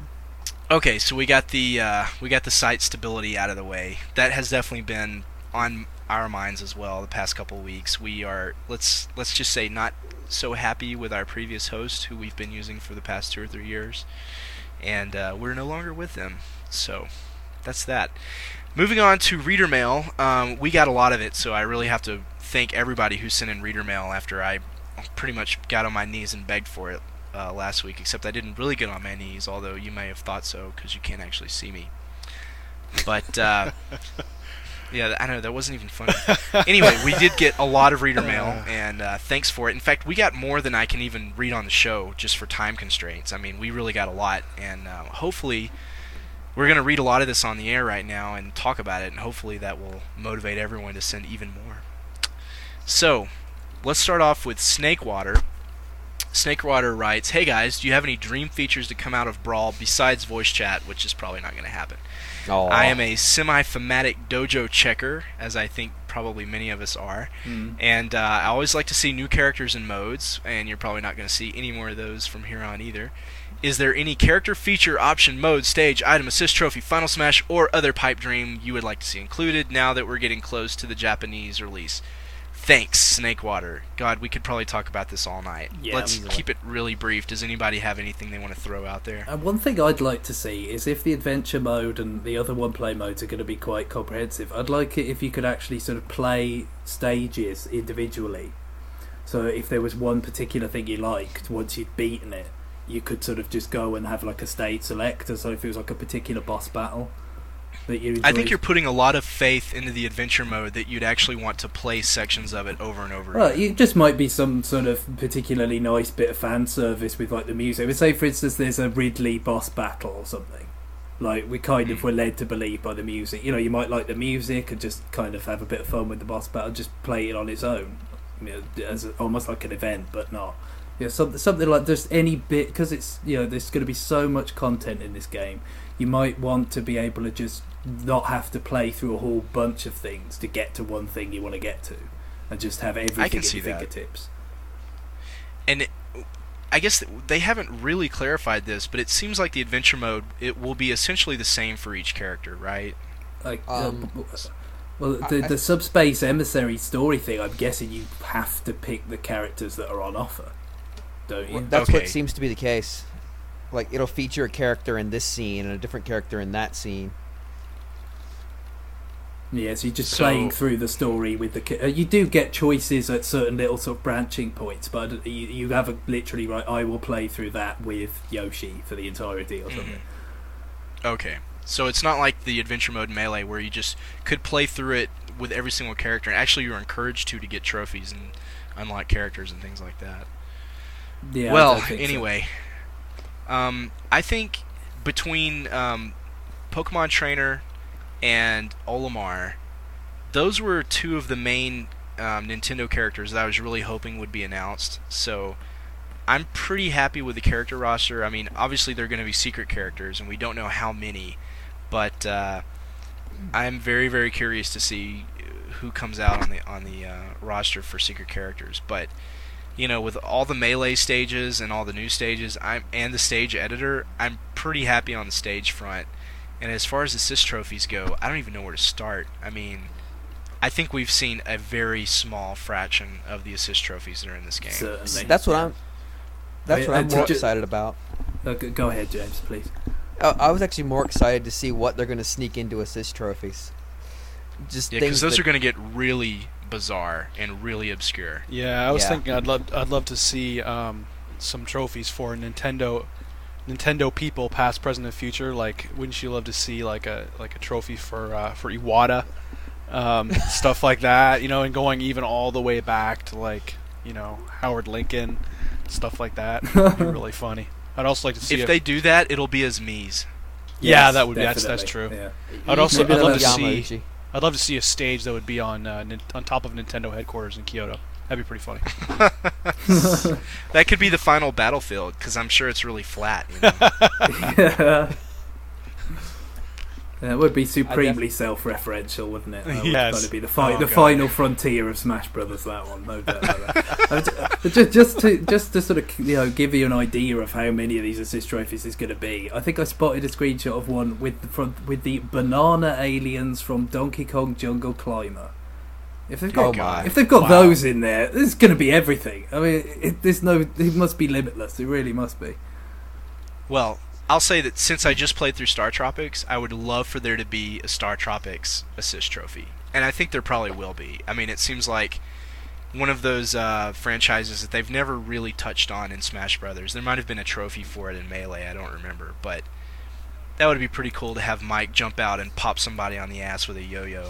okay, so we got the uh, we got the site stability out of the way. That has definitely been on our minds as well the past couple of weeks. We are let's let's just say not so happy with our previous host who we've been using for the past two or three years, and uh, we're no longer with them. So that's that. Moving on to reader mail, um, we got a lot of it, so I really have to thank everybody who sent in reader mail after I pretty much got on my knees and begged for it uh, last week, except I didn't really get on my knees, although you may have thought so because you can't actually see me. But, uh, yeah, I know, that wasn't even funny. Anyway, we did get a lot of reader mail, and uh, thanks for it. In fact, we got more than I can even read on the show just for time constraints. I mean, we really got a lot, and uh, hopefully we're going to read a lot of this on the air right now and talk about it, and hopefully that will motivate everyone to send even more. So, let's start off with Snakewater. Snakewater writes, "Hey guys, do you have any dream features to come out of Brawl besides voice chat?" Which is probably not going to happen. Oh, I am a semi-thematic dojo checker, as I think probably many of us are. Mm. And uh, I always like to see new characters and modes, and you're probably not going to see any more of those from here on either. Is there any character, feature, option, mode, stage, item, assist, trophy, final smash, or other pipe dream you would like to see included now that we're getting close to the Japanese release? Thanks, Snakewater. God, we could probably talk about this all night. Yeah, Let's easily. keep it really brief. Does anybody have anything they want to throw out there? And one thing I'd like to see is if the adventure mode and the other one-play modes are going to be quite comprehensive, I'd like it if you could actually sort of play stages individually. So if there was one particular thing you liked, once you'd beaten it, you could sort of just go and have like a stage select, so if it was like a particular boss battle that you I think enjoyed. you're putting a lot of faith into the adventure mode that you'd actually want to play sections of it over and over Well, again. it just might be some sort of particularly nice bit of fan service with like the music. But say, for instance, there's a Ridley boss battle or something. Like we kind of were led to believe by the music. You know, you might like the music and just kind of have a bit of fun with the boss battle. Just play it on its own, you know, as a, almost like an event, but not. Yeah, something something like just any bit, because it's, you know, there's going to be so much content in this game. You might want to be able to just not have to play through a whole bunch of things to get to one thing you want to get to, and just have everything I can at see your that. fingertips. And it, I guess they haven't really clarified this, but it seems like the adventure mode, it will be essentially the same for each character, right? Like, Um, uh, well, I- the I- the subspace emissary story thing. I'm guessing you have to pick the characters that are on offer, don't you? That's Okay. what seems to be the case. Like, it'll feature a character in this scene and a different character in that scene. Yeah, so you're just So- playing through the story with the. ca- Uh, you do get choices at certain little sort of branching points, but you, you have a literally right. I will play through that with Yoshi for the entirety or something. Okay. So it's not like the adventure mode Melee where you just could play through it with every single character, and actually you're encouraged to to get trophies and unlock characters and things like that. Yeah. I well, don't think so. anyway, um, I think between um, Pokemon Trainer and Olimar, those were two of the main um, Nintendo characters that I was really hoping would be announced. So I'm pretty happy with the character roster. I mean, obviously they're going to be secret characters, and we don't know how many, but uh, I'm very, very curious to see who comes out on the on the uh, roster for secret characters. But you know, with all the Melee stages and all the new stages, I'm and the stage editor, I'm pretty happy on the stage front. And as far as assist trophies go, I don't even know where to start. I mean, I think we've seen a very small fraction of the assist trophies that are in this game. Certainly. That's what I'm. That's I- what I- I'm to more ju- excited about. Uh, go go ahead, James, please. I, I was actually more excited to see what they're going to sneak into assist trophies. Just Yeah, things because those that, are going to get really bizarre and really obscure. Yeah, I was Yeah. thinking I'd love I'd love to see um, some trophies for Nintendo Nintendo people, past, present, and future. Like, wouldn't you love to see like a like a trophy for uh, for Iwata, um, stuff like that? You know, and going even all the way back to like you know Howard Lincoln, stuff like that. Would be really funny. I'd also like to see If a- they do that, it'll be as Mies. Yeah, Yes, that would be that's that's true. definitely, I'd also Maybe I'd they'll love to have see Yamauchi. I'd love to see a stage that would be on uh, nin- on top of Nintendo headquarters in Kyoto. That'd be pretty funny. That could be the final battlefield, because I'm sure it's really flat. You know? yeah. That would be supremely self-referential, wouldn't it? That would Yes. kind of be the, fi- Oh, the God. final frontier of Smash Brothers. That one, no doubt. about that. I mean, ju- just, just to just to sort of you know give you an idea of how many of these assist trophies is going to be. I think I spotted a screenshot of one with the front with the banana aliens from Donkey Kong Jungle Climber. If they've got Oh my. if they've got Wow. those in there, there's going to be everything. I mean, it, there's no it must be limitless. It really must be. Well, I'll say that since I just played through Star Tropics, I would love for there to be a Star Tropics assist trophy. And I think there probably will be. I mean, it seems like one of those uh, franchises that they've never really touched on in Smash Brothers. There might have been a trophy for it in Melee, I don't remember. But that would be pretty cool to have Mike jump out and pop somebody on the ass with a yo-yo.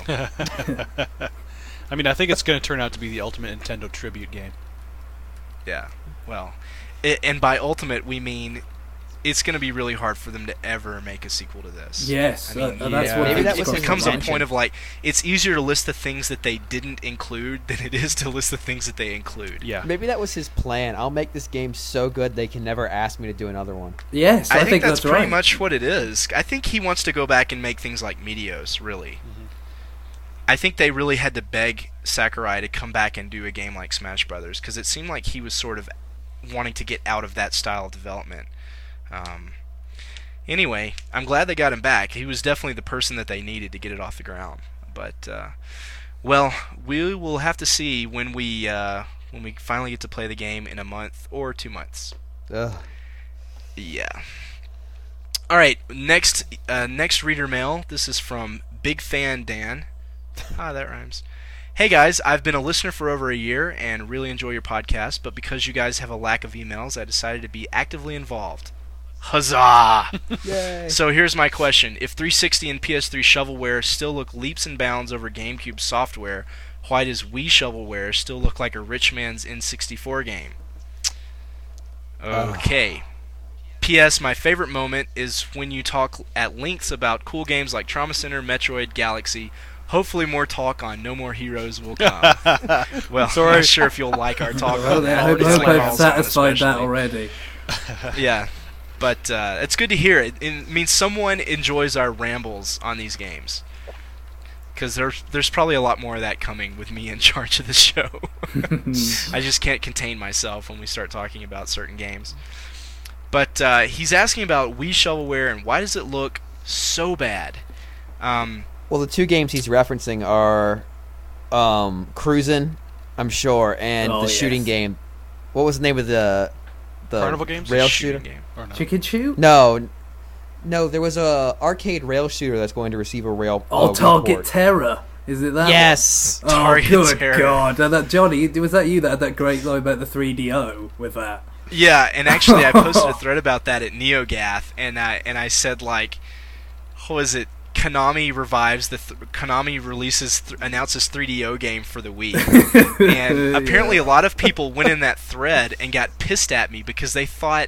I mean, I think it's going to turn out to be the ultimate Nintendo tribute game. Yeah, well, I and by ultimate, we mean it's going to be really hard for them to ever make a sequel to this. Yes, I mean, uh, that's yeah. what Maybe I that think was it his becomes a intention. point of like it's easier to list the things that they didn't include than it is to list the things that they include. Yeah. Maybe that was his plan. I'll make this game so good they can never ask me to do another one. Yes, I, I, think, that's, pretty right. much what it is. I think he wants to go back and make things like Meteos, really. Mhm. I think they really had to beg Sakurai to come back and do a game like Smash Brothers because it seemed like he was sort of wanting to get out of that style of development. Um, anyway, I'm glad they got him back. He was definitely the person that they needed to get it off the ground. But uh, well, we will have to see when we uh, when we finally get to play the game in a month or two months. Ugh. Yeah. All right. Next, uh, next reader mail. This is from Big Fan Dan. Ah, that rhymes. Hey guys, I've been a listener for over a year and really enjoy your podcast, but because you guys have a lack of emails, I decided to be actively involved. Huzzah! Yay. So here's my question. If three sixty and P S three shovelware still look leaps and bounds over GameCube software, why does Wii shovelware still look like a rich man's N sixty-four game? Okay. P S. My favorite moment is when you talk at lengths about cool games like Trauma Center, Metroid, Galaxy. Hopefully more talk on No More Heroes will come. Well, Sorry. I'm not sure if you'll like our talk Well, on I that. hope, I It's hope like I've Carl's satisfied one that especially. already. Yeah, but uh, it's good to hear. It, it means someone enjoys our rambles on these games. Because there's, there's probably a lot more of that coming with me in charge of the show. I just can't contain myself when we start talking about certain games. But uh, he's asking about Wii shovelware and why does it look so bad? Um, Well, the two games he's referencing are um, Cruisin', I'm sure, and Oh, the shooting yes. game. What was the name of the the Carnival games? rail shooting shooter? game. Or no? Chicken Chew? No, n- no. There was a arcade rail shooter that's going to receive a rail. Oh, uh, Target report. Terror. Is it that? Yes. One? Oh, Target good Terror. God. And that, Johnny, was that you that had that great line about the three D O with that? Yeah, and actually I posted a thread about that at NeoGath, and I and I said like, what was it? Konami revives the th- Konami releases th- announces three D O game for the Wii, and apparently a lot of people went in that thread and got pissed at me because they thought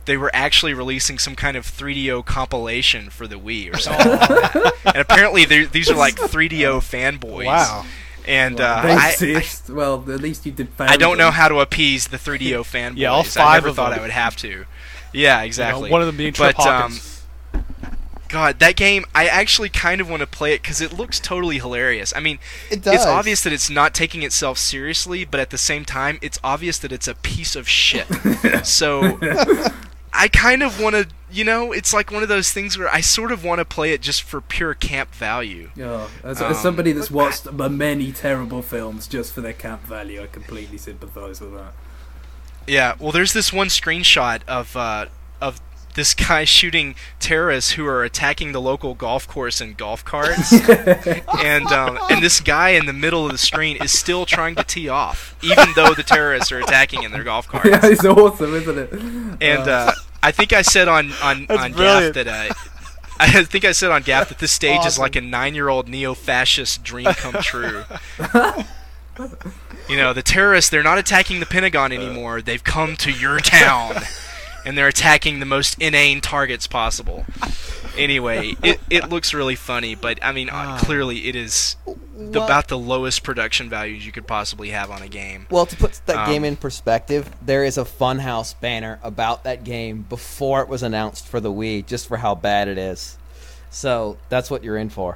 they were actually releasing some kind of three D O compilation for the Wii or something like that. And apparently these are like three D O fanboys. Wow. And uh, I, I, well, at least you did. I don't know how to appease the three D O fanboys. Yeah, all five I never of thought them. I would have to. Yeah, exactly. You know, one of them being Trip but, Hawkins. Um, God, that game, I actually kind of want to play it because it looks totally hilarious. I mean, It does. it's obvious that it's not taking itself seriously, but at the same time, it's obvious that it's a piece of shit. So, I kind of want to, you know, it's like one of those things where I sort of want to play it just for pure camp value. Yeah, as, Um, as somebody that's watched many terrible films just for their camp value, I completely sympathise with that. Yeah, well, there's this one screenshot of uh, of this guy shooting terrorists who are attacking the local golf course in golf carts, and um, and this guy in the middle of the screen is still trying to tee off, even though the terrorists are attacking in their golf carts. Yeah, it's awesome, isn't it? And uh, I think I said on on, That's on Gaff brilliant. that uh, I think I said on Gaff that this stage is Awesome. like a nine-year-old neo-fascist dream come true. You know, the terrorists, they're not attacking the Pentagon anymore. They've come to your town, and they're attacking the most inane targets possible. Anyway, it, it looks really funny, but, I mean, uh, clearly it is the, Well- about the lowest production values you could possibly have on a game. Well, to put that Um, game in perspective, there is a Funhouse banner about that game before it was announced for the Wii, just for how bad it is. So that's what you're in for.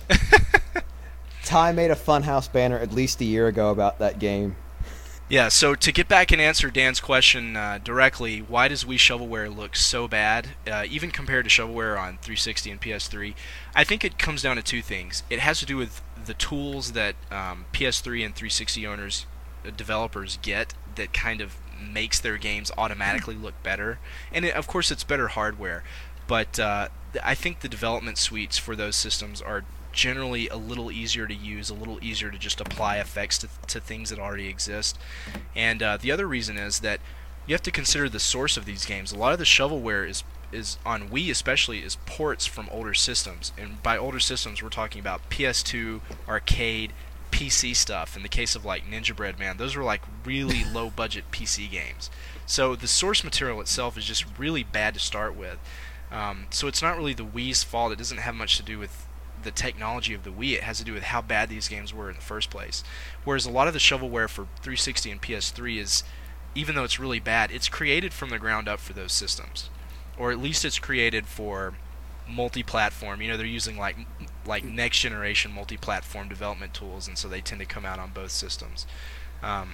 Ty made a Funhouse banner at least a year ago about that game. Yeah, so to get back and answer Dan's question uh, directly, why does Wii Shovelware look so bad, uh, even compared to Shovelware on three sixty and P S three? I think it comes down to two things. It has to do with the tools that um, P S three and three sixty owners, uh, developers get that kind of makes their games automatically look better. And it, of course it's better hardware, but uh, th- I think the development suites for those systems are generally a little easier to use, a little easier to just apply effects to, to things that already exist. And uh, the other reason is that you have to consider the source of these games. A lot of the shovelware is is on Wii especially is ports from older systems, and by older systems we're talking about P S two, arcade, P C stuff. In the case of like Ninja Bread Man, those were like really low budget P C games. So the source material itself is just really bad to start with. Um, so it's not really the Wii's fault. It doesn't have much to do with the technology of the Wii. It has to do with how bad these games were in the first place. Whereas a lot of the shovelware for three sixty and P S three is, even though it's really bad, it's created from the ground up for those systems, or at least it's created for multi-platform. You know, they're using like like next generation multi-platform development tools, and so they tend to come out on both systems. Um,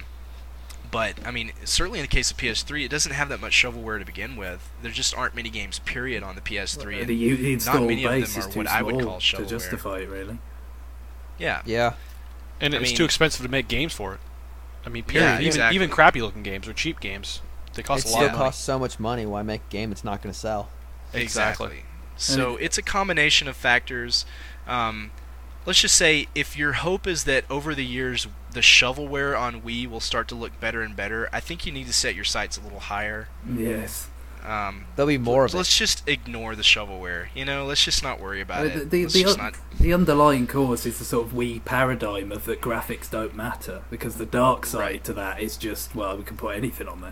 But, I mean, certainly in the case of P S three, it doesn't have that much shovelware to begin with. There just aren't many games, period, on the P S three. And The u- install not many of base them is are too what I would small call to shovelware. justify it, really. Yeah. Yeah. And I it's mean- too expensive to make games for it. I mean, Yeah, period. even exactly. even crappy looking games or cheap games, they cost It a lot still of money. costs so much money. Why make a game it's not going to sell? Exactly. So it's a combination of factors. Um, let's just say if your hope is that over the years the shovelware on Wii will start to look better and better, I think you need to set your sights a little higher. Yes. Um, There'll be more of so it. let's just ignore the shovelware. You know, let's just not worry about Uh, it. the, Let's the, just the, not. the underlying cause is the sort of Wii paradigm of that graphics don't matter, because the dark side Right. to that is just, well, we can put anything on there.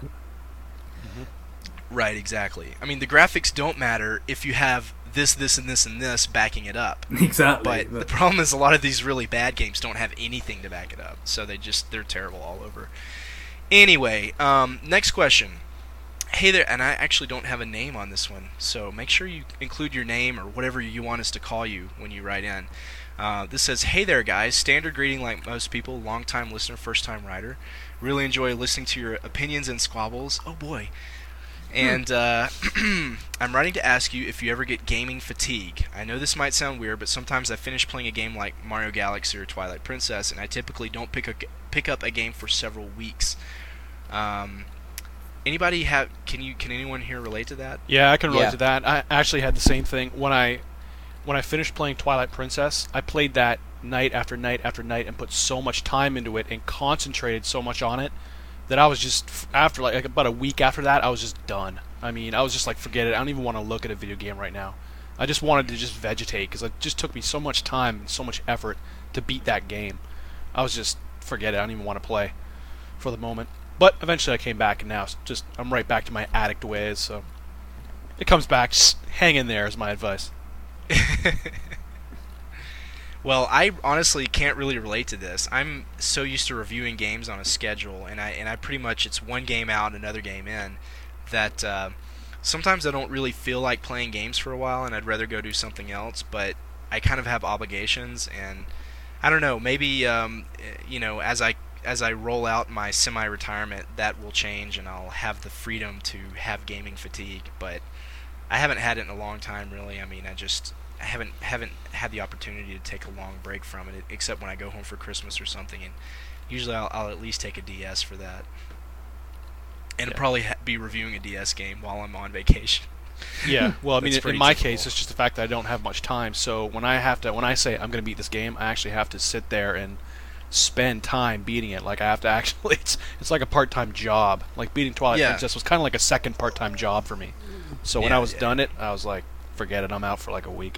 Right, exactly. I mean, the graphics don't matter if you have this, this, and this, and this backing it up. Exactly. But the problem is a lot of these really bad games don't have anything to back it up, so they just they're terrible all over. Anyway, um, next question. Hey there, and I actually don't have a name on this one, so make sure you include your name or whatever you want us to call you when you write in. Uh, this says, "Hey there, guys. Standard greeting like most people. Long-time listener, first-time writer. Really enjoy listening to your opinions and squabbles. Oh boy." And uh, I'm writing to ask you if you ever get gaming fatigue. I know this might sound weird, but sometimes I finish playing a game like Mario Galaxy or Twilight Princess, and I typically don't pick a, pick up a game for several weeks. Um, anybody have? Can you? Can anyone here relate to that? Yeah, I can relate Yeah. to that. I actually had the same thing when I when I finished playing Twilight Princess. I played that night after night after night and put so much time into it and concentrated so much on it that I was just after like, like about a week after that I was just done. I mean, I was just like, forget it. I don't even want to look at a video game right now. I just wanted to just vegetate because it just took me so much time and so much effort to beat that game. I was just forget it. I don't even want to play for the moment. But eventually I came back, and now it's just I'm right back to my addict ways. So It comes back. Just hang in there is my advice. Well, I honestly can't really relate to this. I'm so used to reviewing games on a schedule, and I and I pretty much it's one game out, another game in, that uh, sometimes I don't really feel like playing games for a while, and I'd rather go do something else. But I kind of have obligations, and I don't know. Maybe um, you know, as I as I roll out my semi-retirement, that will change, and I'll have the freedom to have gaming fatigue. But I haven't had it in a long time, really. I mean, I just I haven't haven't had the opportunity to take a long break from it, except when I go home for Christmas or something, and usually I'll, I'll at least take a D S for that, and Yeah. probably ha- be reviewing a D S game while I'm on vacation. Yeah, well, I mean, That's in pretty my typical. case, it's just the fact that I don't have much time. So when I have to, when I say I'm going to beat this game, I actually have to sit there and spend time beating it. Like I have to actually, it's it's like a part-time job. Like beating Twilight Yeah. Princess was kind of like a second part-time job for me. So when Yeah, I was yeah. done it, I was like, forget it, I'm out for like a week.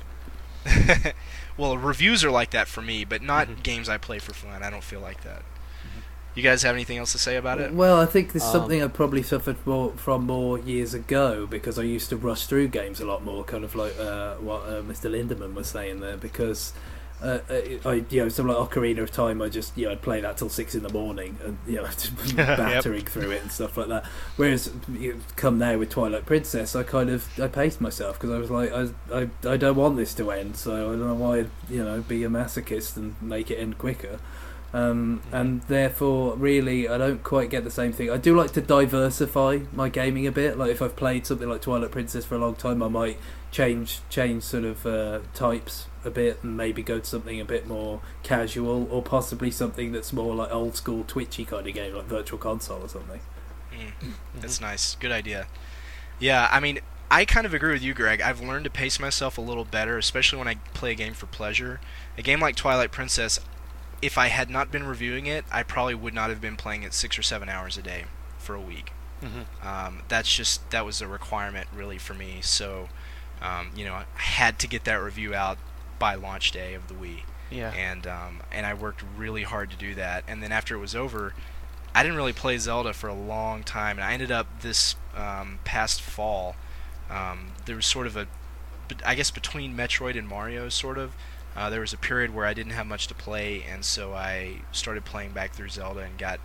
Well, reviews are like that for me, but not Mhm. games I play for fun. I don't feel like that. You guys have anything else to say about it? Well, I think this is Um, something I probably suffered more, from more years ago because I used to rush through games a lot more, kind of like uh, what uh, Mister Lindemann was saying there. Because uh, I, you know, something like Ocarina of Time, I just, you know, I'd play that till six in the morning, and you know, just battering through it and stuff like that. Whereas, you come now with Twilight Princess, I kind of I paced myself because I was like, I, I, I don't want this to end, so I don't know why I'd, you know, be a masochist and make it end quicker. Um, and therefore, really, I don't quite get the same thing. I do like to diversify my gaming a bit. Like if I've played something like Twilight Princess for a long time, I might change change sort of uh, types a bit and maybe go to something a bit more casual, or possibly something that's more like old school twitchy kind of game, like Virtual Console or something. Mm, that's nice. Good idea. Yeah, I mean, I kind of agree with you, Greg. I've learned to pace myself a little better, especially when I play a game for pleasure. A game like Twilight Princess, if I had not been reviewing it, I probably would not have been playing it six or seven hours a day for a week. Mm-hmm. Um, that's just that was a requirement really for me. So, um, you know, I had to get that review out by launch day of the Wii, Yeah. and um, and I worked really hard to do that. And then after it was over, I didn't really play Zelda for a long time, and I ended up this um, past fall. Um, there was sort of a, I guess between Metroid and Mario, sort of. Uh, there was a period where I didn't have much to play, and so I started playing back through Zelda and got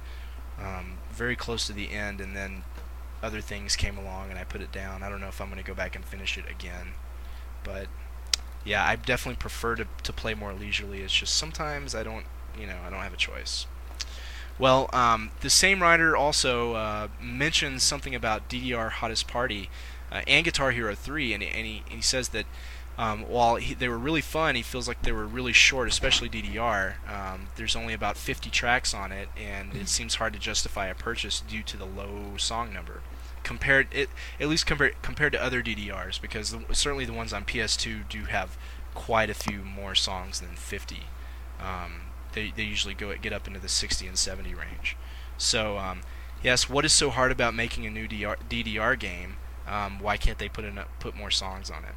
um, very close to the end, and then other things came along and I put it down. I don't know if I'm going to go back and finish it again, but yeah, I definitely prefer to to play more leisurely. It's just sometimes I don't, you know, I don't have a choice. Well, um, the same writer also uh, mentions something about D D R Hottest Party uh, and Guitar Hero three, and, and, he, and he says that Um, while he, they were really fun, he feels like they were really short, especially D D R. Um, there's only about fifty tracks on it, and it seems hard to justify a purchase due to the low song number, compared it at least compared compared to other D D Rs, because the, certainly the ones on P S two do have quite a few more songs than fifty. Um, they they usually go get up into the sixty and seventy range. So um, yes, what is so hard about making a new D D R game? Um, why can't they put in a, put more songs on it?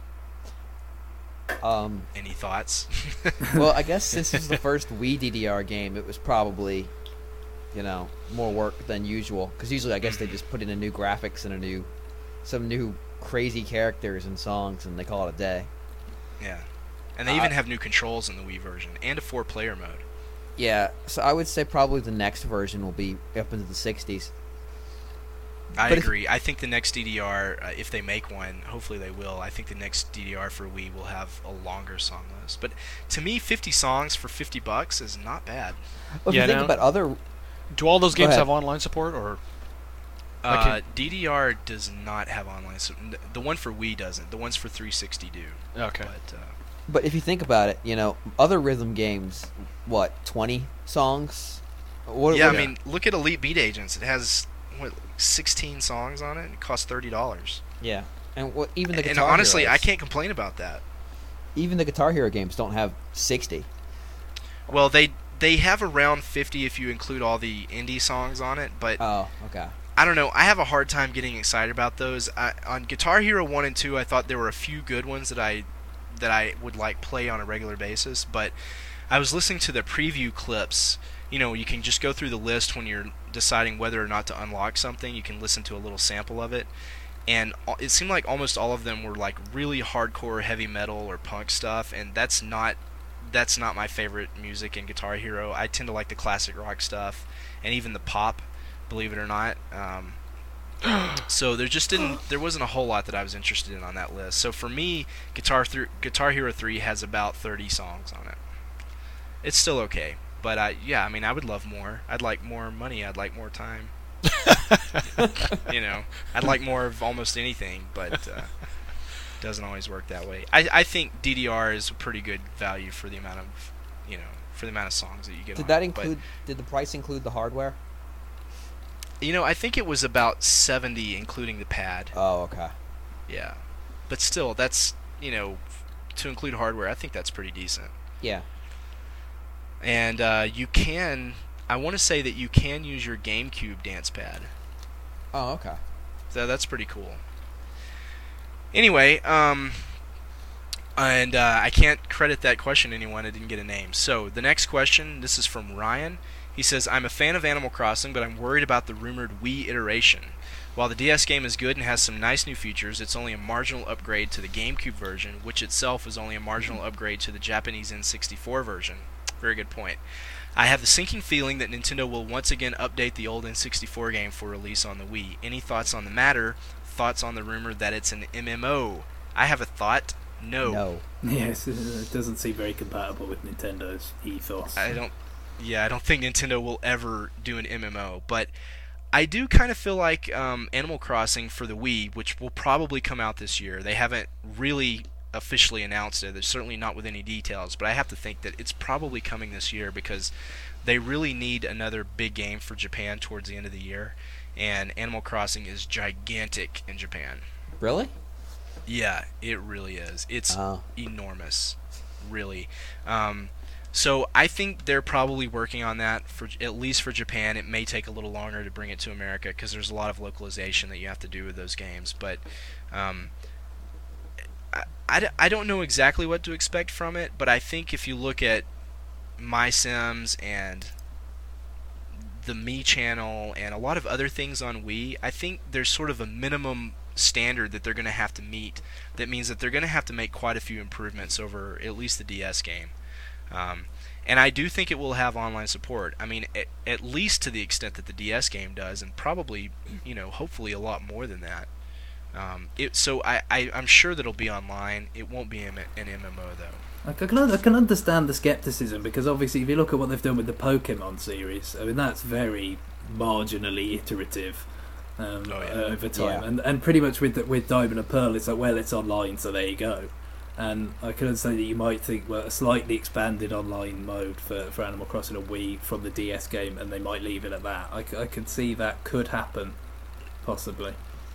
Um, Any thoughts? well, I guess since this is the first Wii D D R game, it was probably, you know, more work than usual. Because usually, I guess they just put in a new graphics and a new, some new crazy characters and songs, and they call it a day. Yeah, and they Uh, even have new controls in the Wii version and a four-player mode. Yeah, so I would say probably the next version will be up into the sixties. I But if- agree. I think the next D D R, uh, if they make one, hopefully they will. I think the next D D R for Wii will have a longer song list. But to me, fifty songs for fifty bucks is not bad. Well, if Yeah, you think no. about other, Do all those Go games ahead. have online support, or Uh, Okay. D D R does not have online. So the one for Wii doesn't. The ones for three sixty do. okay? But uh, but if you think about it, you know, other rhythm games, what, twenty songs? What, yeah, what- I mean, look at Elite Beat Agents. It has what sixteen songs on it. It costs thirty dollars. yeah, and what even the And Guitar honestly, Heroes, I can't complain about that. Even the Guitar Hero games don't have sixty. Well, they they have around fifty if you include all the indie songs on it, but Oh, okay. I don't know. I have a hard time getting excited about those. I, on Guitar Hero one and two, I thought there were a few good ones that I that I would like play on a regular basis, but I was listening to the preview clips. You know, you can just go through the list when you're deciding whether or not to unlock something. You can listen to a little sample of it. and al- it seemed like almost all of them were like really hardcore heavy metal or punk stuff, and that's not that's not my favorite music in Guitar Hero. I tend to like the classic rock stuff and even the pop, believe it or not. Um, so there just didn't there wasn't a whole lot that I was interested in on that list. So for me, Guitar th- Guitar Hero three has about thirty songs on it. It's still okay, but I yeah, I mean I would love more. I'd like more money. I'd like more time. You know, I'd like more of almost anything, but uh, doesn't always work that way. I I think D D R is a pretty good value for the amount of you know for the amount of songs that you get. Did on that it, but- include? Did the price include the hardware? You know, I think it was about seventy, including the pad. Oh, okay. Yeah, but still, that's you know, to include hardware, I think that's pretty decent. Yeah. And uh, you can, I want to say that you can use your GameCube dance pad. Oh, okay. So that's pretty cool. Anyway, um, and uh, I can't credit that question to anyone. I didn't get a name. So the next question, this is from Ryan. He says, I'm a fan of Animal Crossing, but I'm worried about the rumored Wii iteration. While the D S game is good and has some nice new features, it's only a marginal upgrade to the GameCube version, which itself is only a marginal upgrade to the Japanese N sixty-four version. Very good point. I have the sinking feeling that Nintendo will once again update the old N sixty-four game for release on the Wii. Any thoughts on the matter? Thoughts on the rumor that it's an M M O? I have a thought. No. No. Yes, it doesn't seem very compatible with Nintendo's ethos. I don't. Yeah, I don't think Nintendo will ever do an M M O, but I do kind of feel like um, Animal Crossing for the Wii, which will probably come out this year. They haven't really officially announced it. They're certainly not with any details, but I have to think that it's probably coming this year because they really need another big game for Japan towards the end of the year, and Animal Crossing is gigantic in Japan. Really? Yeah, it really is. It's Oh. enormous, really. Um, so I think they're probably working on that for at least for Japan. It may take a little longer to bring it to America because there's a lot of localization that you have to do with those games. But um, I, I, I don't know exactly what to expect from it, but I think if you look at My Sims and the Me Channel and a lot of other things on Wii, I think there's sort of a minimum standard that they're going to have to meet. That means that they're going to have to make quite a few improvements over at least the D S game. Um, and I do think it will have online support. I mean, at, at least to the extent that the D S game does, and probably, you know, hopefully a lot more than that. Um, it, so I, I, I'm sure that it'll be online. It won't be an M M O, though. I can, I can understand the skepticism because obviously if you look at what they've done with the Pokemon series, I mean that's very marginally iterative um, Oh, yeah. uh, over time, Yeah. and and pretty much with the, with Diamond and Pearl, it's like well it's online, so there you go. And I can understand that you might think well a slightly expanded online mode for, for Animal Crossing on Wii from the D S game, and they might leave it at that. I, c- I can see that could happen, possibly.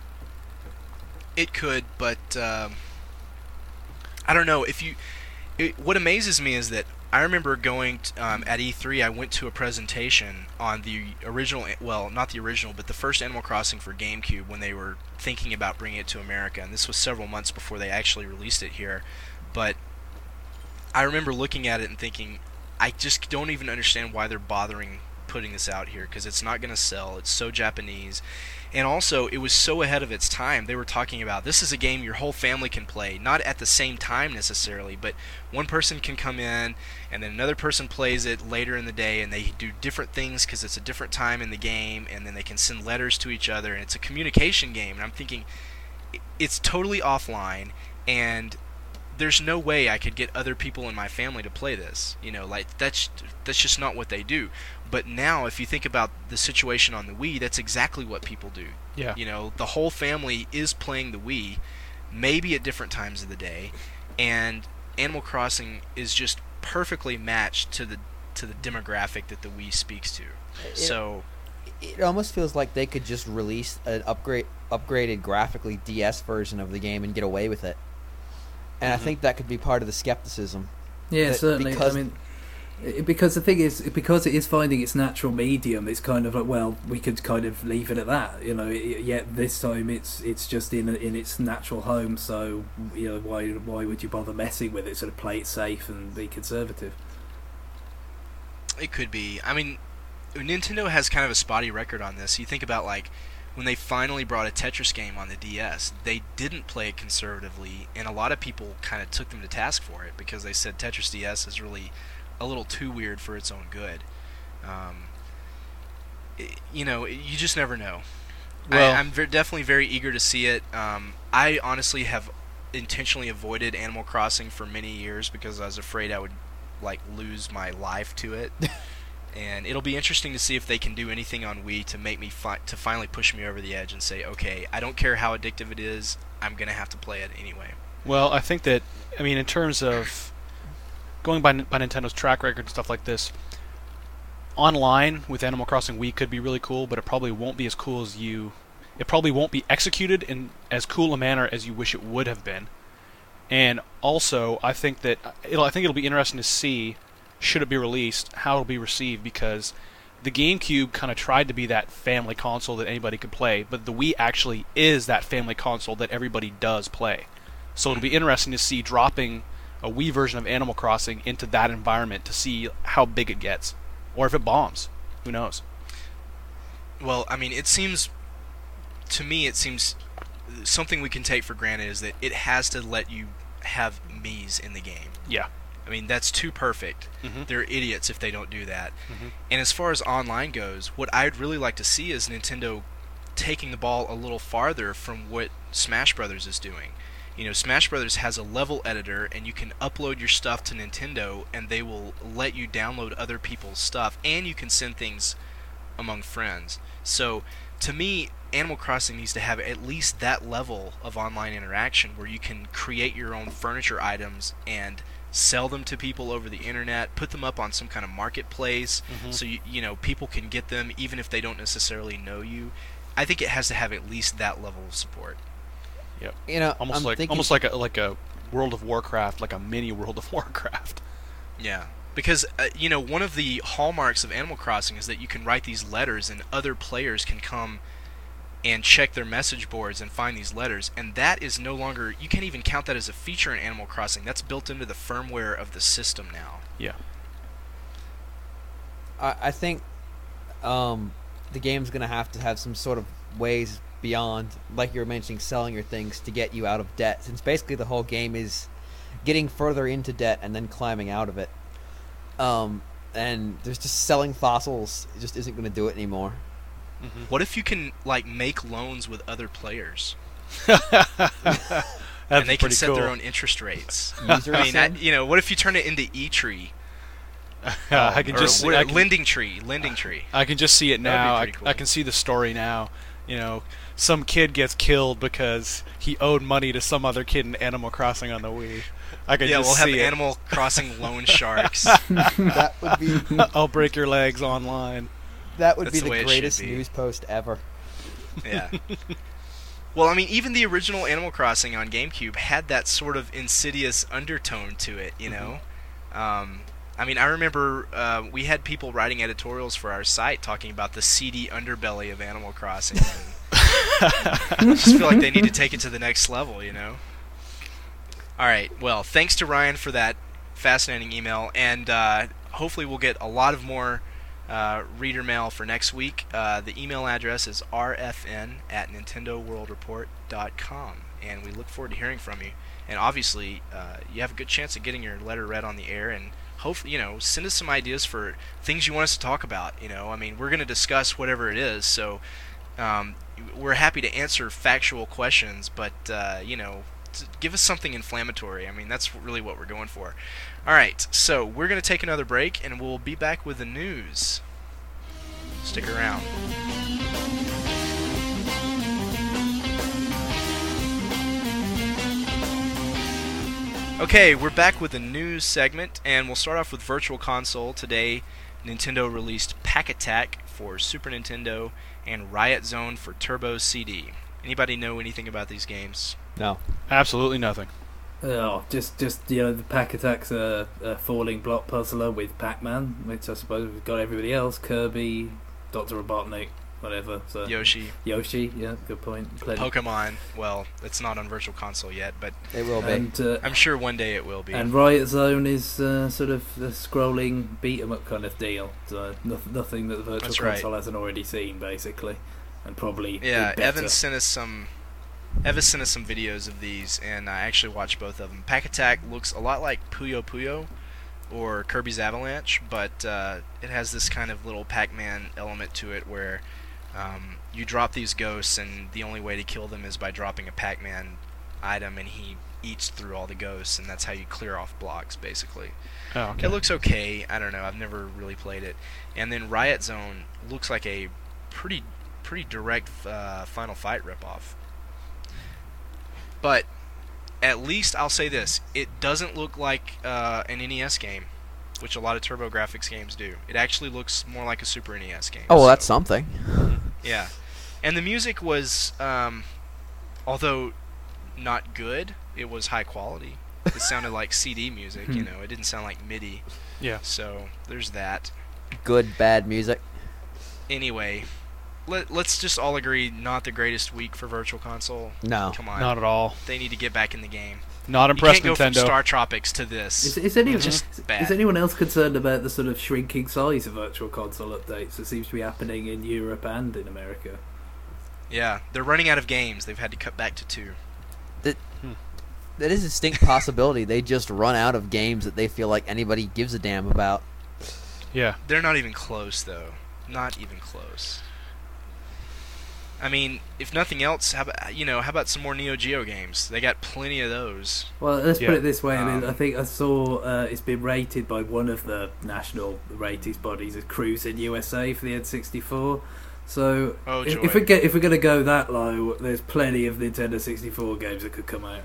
It could, but um, I don't know. If you, it, what amazes me is that I remember going t- um, at E three. I went to a presentation on the original, well, not the original, but the first Animal Crossing for GameCube when they were thinking about bringing it to America, and this was several months before they actually released it here. But I remember looking at it and thinking, I just don't even understand why they're bothering putting this out here because it's not going to sell. It's so Japanese. And also, it was so ahead of its time. They were talking about, this is a game your whole family can play. Not at the same time necessarily, but one person can come in, and then another person plays it later in the day, and they do different things because it's a different time in the game, and then they can send letters to each other, and it's a communication game. And I'm thinking, it's totally offline, and there's no way I could get other people in my family to play this. You know, like, that's that's just not what they do. But now, if you think about the situation on the Wii, that's exactly what people do. Yeah. You know, the whole family is playing the Wii, maybe at different times of the day, and Animal Crossing is just perfectly matched to the to the demographic that the Wii speaks to. It- So, It almost feels like they could just release an upgrade, upgraded graphically D S version of the game and get away with it. And Mhm. I think that could be part of the skepticism. Yeah, That- certainly. because- I mean, it- because the thing is, because it is finding its natural medium, it's kind of like, well, we could kind of leave it at that, you know. it- Yet this time, it's it's just in in its natural home. So, you know, why why would you bother messing with it? Sort of play it safe and be conservative. it could be. I mean, Nintendo has kind of a spotty record on this. You think about, like, when they finally brought a Tetris game on the D S, they didn't play it conservatively, and a lot of people kind of took them to task for it because they said Tetris D S is really a little too weird for its own good. Um, it, you know, you just never know. Well, I, I'm ver- definitely very eager to see it. Um, I honestly have intentionally avoided Animal Crossing for many years because I was afraid I would like lose my life to it. And it'll be interesting to see if they can do anything on Wii to make me fi- to finally push me over the edge and say, okay, I don't care how addictive it is, I'm gonna have to play it anyway. well, I think that I mean in terms of going by by Nintendo's track record and stuff like this, online with Animal Crossing Wii could be really cool, but it probably won't be as cool as you. It probably won't be executed in as cool a manner as you wish it would have been. And also, I think that it'll. I think it'll be interesting to see, should it be released, how it'll be received, because the GameCube kind of tried to be that family console that anybody could play, but the Wii actually is that family console that everybody does play. So it'll be interesting to see dropping a Wii version of Animal Crossing into that environment to see how big it gets, or if it bombs. Who knows? Well, I mean, it seems, to me, it seems something we can take for granted is that it has to let you have Mii's in the game. Yeah. I mean, that's too perfect. Mm-hmm. They're idiots if they don't do that. Mm-hmm. And as far as online goes, what I'd really like to see is Nintendo taking the ball a little farther from what Smash Brothers is doing. You know, Smash Brothers has a level editor, and you can upload your stuff to Nintendo, and they will let you download other people's stuff, and you can send things among friends. So, to me, Animal Crossing needs to have at least that level of online interaction where you can create your own furniture items and sell them to people over the internet, put them up on some kind of marketplace, Mm-hmm. so you, you know people can get them even if they don't necessarily know you. I think it has to have at least that level of support. Yep. You know, Almost I'm like thinking, almost like a like a World of Warcraft, like a mini World of Warcraft. Yeah, because uh, you know one of the hallmarks of Animal Crossing is that you can write these letters and other players can come and check their message boards and find these letters, and that is no longer, you can't even count that as a feature in Animal Crossing. That's built into the firmware of the system now. Yeah. I, I think um, the game's going to have to have some sort of ways beyond, like you were mentioning, selling your things to get you out of debt, since basically the whole game is getting further into debt and then climbing out of it. Um, and there's just selling fossils just isn't going to do it anymore. Mm-hmm. What if you can like make loans with other players That's and they can pretty set cool. their own interest rates? User I mean, sim? that, you know, what if you turn it into eTree? I can or just see, what- I can, Lending Tree, Lending Tree. I can just see it That would be now. I, pretty cool. I can see the story now. You know, some kid gets killed because he owed money to some other kid in Animal Crossing on the Wii. I can Yeah, just we'll have see it. Animal Crossing loan sharks. That would be I'll break your legs online. that would That's be the way the it should greatest be. news post ever. Yeah. Well, I mean, even the original Animal Crossing on GameCube had that sort of insidious undertone to it, you know? Um, I mean, I remember uh, we had people writing editorials for our site talking about the seedy underbelly of Animal Crossing. And I just feel like they need to take it to the next level, you know? All right. Well, thanks to Ryan for that fascinating email, and uh, hopefully we'll get a lot of more uh, reader mail for next week. Uh, the email address is r f n at nintendo world report dot com, and we look forward to hearing from you. And obviously, uh, you have a good chance of getting your letter read on the air, and hopefully, you know, send us some ideas for things you want us to talk about. You know, I mean, we're going to discuss whatever it is, so um, we're happy to answer factual questions, but uh, you know, t- give us something inflammatory. I mean, that's really what we're going for. All right, so we're going to take another break, and we'll be back with the news. Stick around. Okay, we're back with the news segment, and we'll start off with Virtual Console. Today, Nintendo released Pack Attack for Super Nintendo and Riot Zone for Turbo C D. Anybody know anything about these games? No. Absolutely nothing. Oh, just, just you know, the Pack Attack's a, a falling block puzzler with Pac-Man, which I suppose we've got everybody else, Kirby, Doctor Robotnik, whatever. So Yoshi, Yoshi, yeah, good point. Plenty. Pokemon. Well, it's not on Virtual Console yet, but It will be. And, uh, I'm sure one day it will be. and Riot Zone is uh, sort of a scrolling beat 'em up kind of deal. So nothing, nothing that the Virtual That's right. Console hasn't already seen, basically. and probably Yeah, did better. Evan sent us some. Evan sent us some videos of these, and I actually watched both of them. Pack Attack looks a lot like Puyo Puyo or Kirby's Avalanche, but uh, it has this kind of little Pac-Man element to it where um, you drop these ghosts, and the only way to kill them is by dropping a Pac-Man item, and he eats through all the ghosts, and that's how you clear off blocks, basically. Oh, okay. It looks okay. I don't know. I've never really played it. And then Riot Zone looks like a pretty pretty direct uh, Final Fight ripoff. But at least I'll say this: it doesn't look like uh, an N E S game, which a lot of TurboGrafx games do. It actually looks more like a Super N E S game. Oh, well, so, that's something. yeah. And the music was, um, although not good, it was high quality. It sounded like C D music, you know. It didn't sound like MIDI. Yeah. So there's that. Good, bad music. Anyway, let, let's just all agree, not the greatest week for Virtual Console. No. Come on. Not at all. They need to get back in the game. Not You impressed, can't go Nintendo. from Star Tropics to this. Is, is, any, Just is, bad. is anyone else concerned about the sort of shrinking size of Virtual Console updates that seems to be happening in Europe and in America? Yeah, they're running out of games. They've had to cut back to two. That is a distinct possibility. They just run out of games that they feel like anybody gives a damn about. Yeah. They're not even close, though. Not even close. I mean, if nothing else, how about, you know, how about some more Neo Geo games? They got plenty of those. Well, let's Yeah. put it this way. I mean, Um, I think I saw uh, it's been rated by one of the national ratings bodies as Cruising U S A for the N sixty-four. So Oh, if, joy. if we get if we're going to go that low, there's plenty of Nintendo sixty-four games that could come out.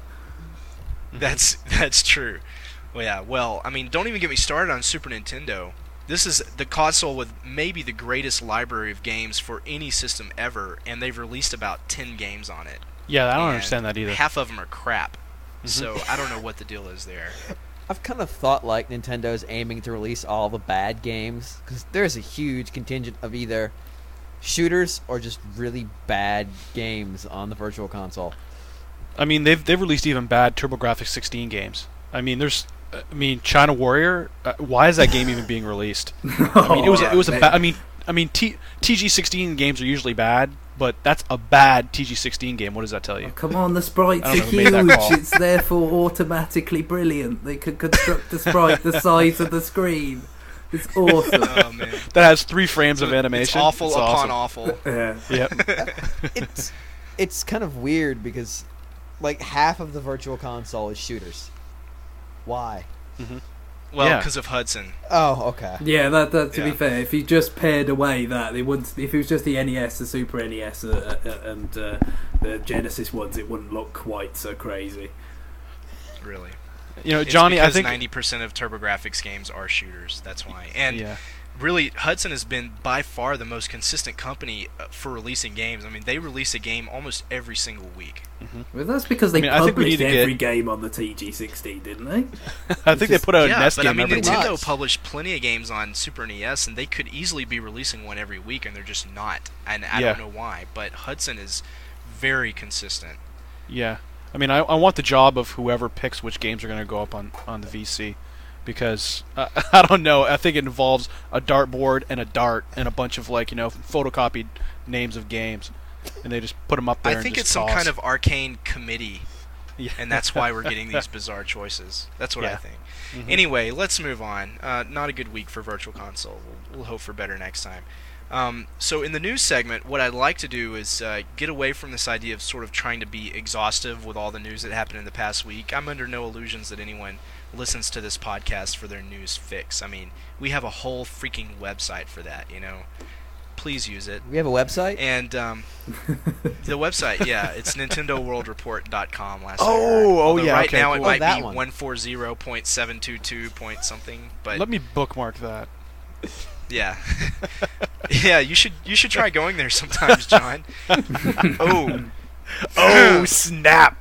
That's that's true. Well, yeah. Well, I mean, don't even get me started on Super Nintendo. This is the console with maybe the greatest library of games for any system ever, and they've released about ten games on it. Yeah, I don't And understand that either. Half of them are crap. Mhm. So I don't know what the deal is there. I've kind of thought like Nintendo's aiming to release all the bad games because there's a huge contingent of either shooters or just really bad games on the Virtual Console. I mean, they've they've released even bad TurboGrafx sixteen games. I mean, there's, I mean, China Warrior. Uh, why is that game even being released? I mean, it was it was a man. ba- I mean, I mean, T- TG sixteen games are usually bad, but that's a bad T G sixteen game. What does that tell you? Oh, come on, the sprites I are don't know who made that huge. call. It's therefore automatically brilliant. They can construct a sprite the size of the screen. It's awesome. Oh man, That has three frames of It's animation. awful It's upon awesome. awful. Yeah. Yep. It's it's kind of weird because like half of the Virtual Console is shooters. Why? Well, Yeah. because of Hudson. Oh, okay. Yeah, that, that to Yeah. be fair, if you just paired away that, it wouldn't. If it was just the N E S, the Super N E S, uh, uh, and uh, the Genesis ones, it wouldn't look quite so crazy. Really. You know, It's Johnny, I because think. ninety percent of TurboGrafx games are shooters. That's why. And Yeah. really, Hudson has been by far the most consistent company uh, for releasing games. I mean, they release a game almost every single week. Well, that's because they I mean, I think we published need to every get- game on the T G sixteen, didn't they? I think they put out a yeah, NES but game I mean, every Nintendo week. published plenty of games on Super N E S, and they could easily be releasing one every week, and they're just not. And I Yeah. don't know why, but Hudson is very consistent. Yeah. I mean, I, I want the job of whoever picks which games are going to go up on, on the V C. Because, uh, I don't know, I think it involves a dartboard and a dart and a bunch of, like, you know, photocopied names of games. And they just put them up there I and think just it's some toss. kind of arcane committee, Yeah. and that's why we're getting these bizarre choices. That's what I Yeah. think. Mhm. Anyway, let's move on. Uh, not a good week for Virtual Console. We'll, we'll hope for better next time. Um, so in the news segment, what I'd like to do is uh, get away from this idea of sort of trying to be exhaustive with all the news that happened in the past week. I'm under no illusions that anyone listens to this podcast for their news fix. I mean, we have a whole freaking website for that, you know. Please use it. We have a website? And um, the website, yeah, it's Nintendo World Report dot com last I Oh, heard. oh, Although yeah, right okay, now cool. it Oh, might that be one. one forty point seven two two point something, but Let me bookmark that. yeah. yeah, you should you should try going there sometimes, John. oh. Oh, snap!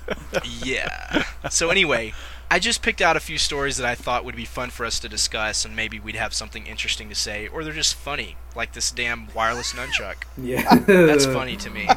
Yeah. So anyway, I just picked out a few stories that I thought would be fun for us to discuss, and maybe we'd have something interesting to say, or they're just funny, like this damn wireless nunchuck. Yeah, That's funny to me.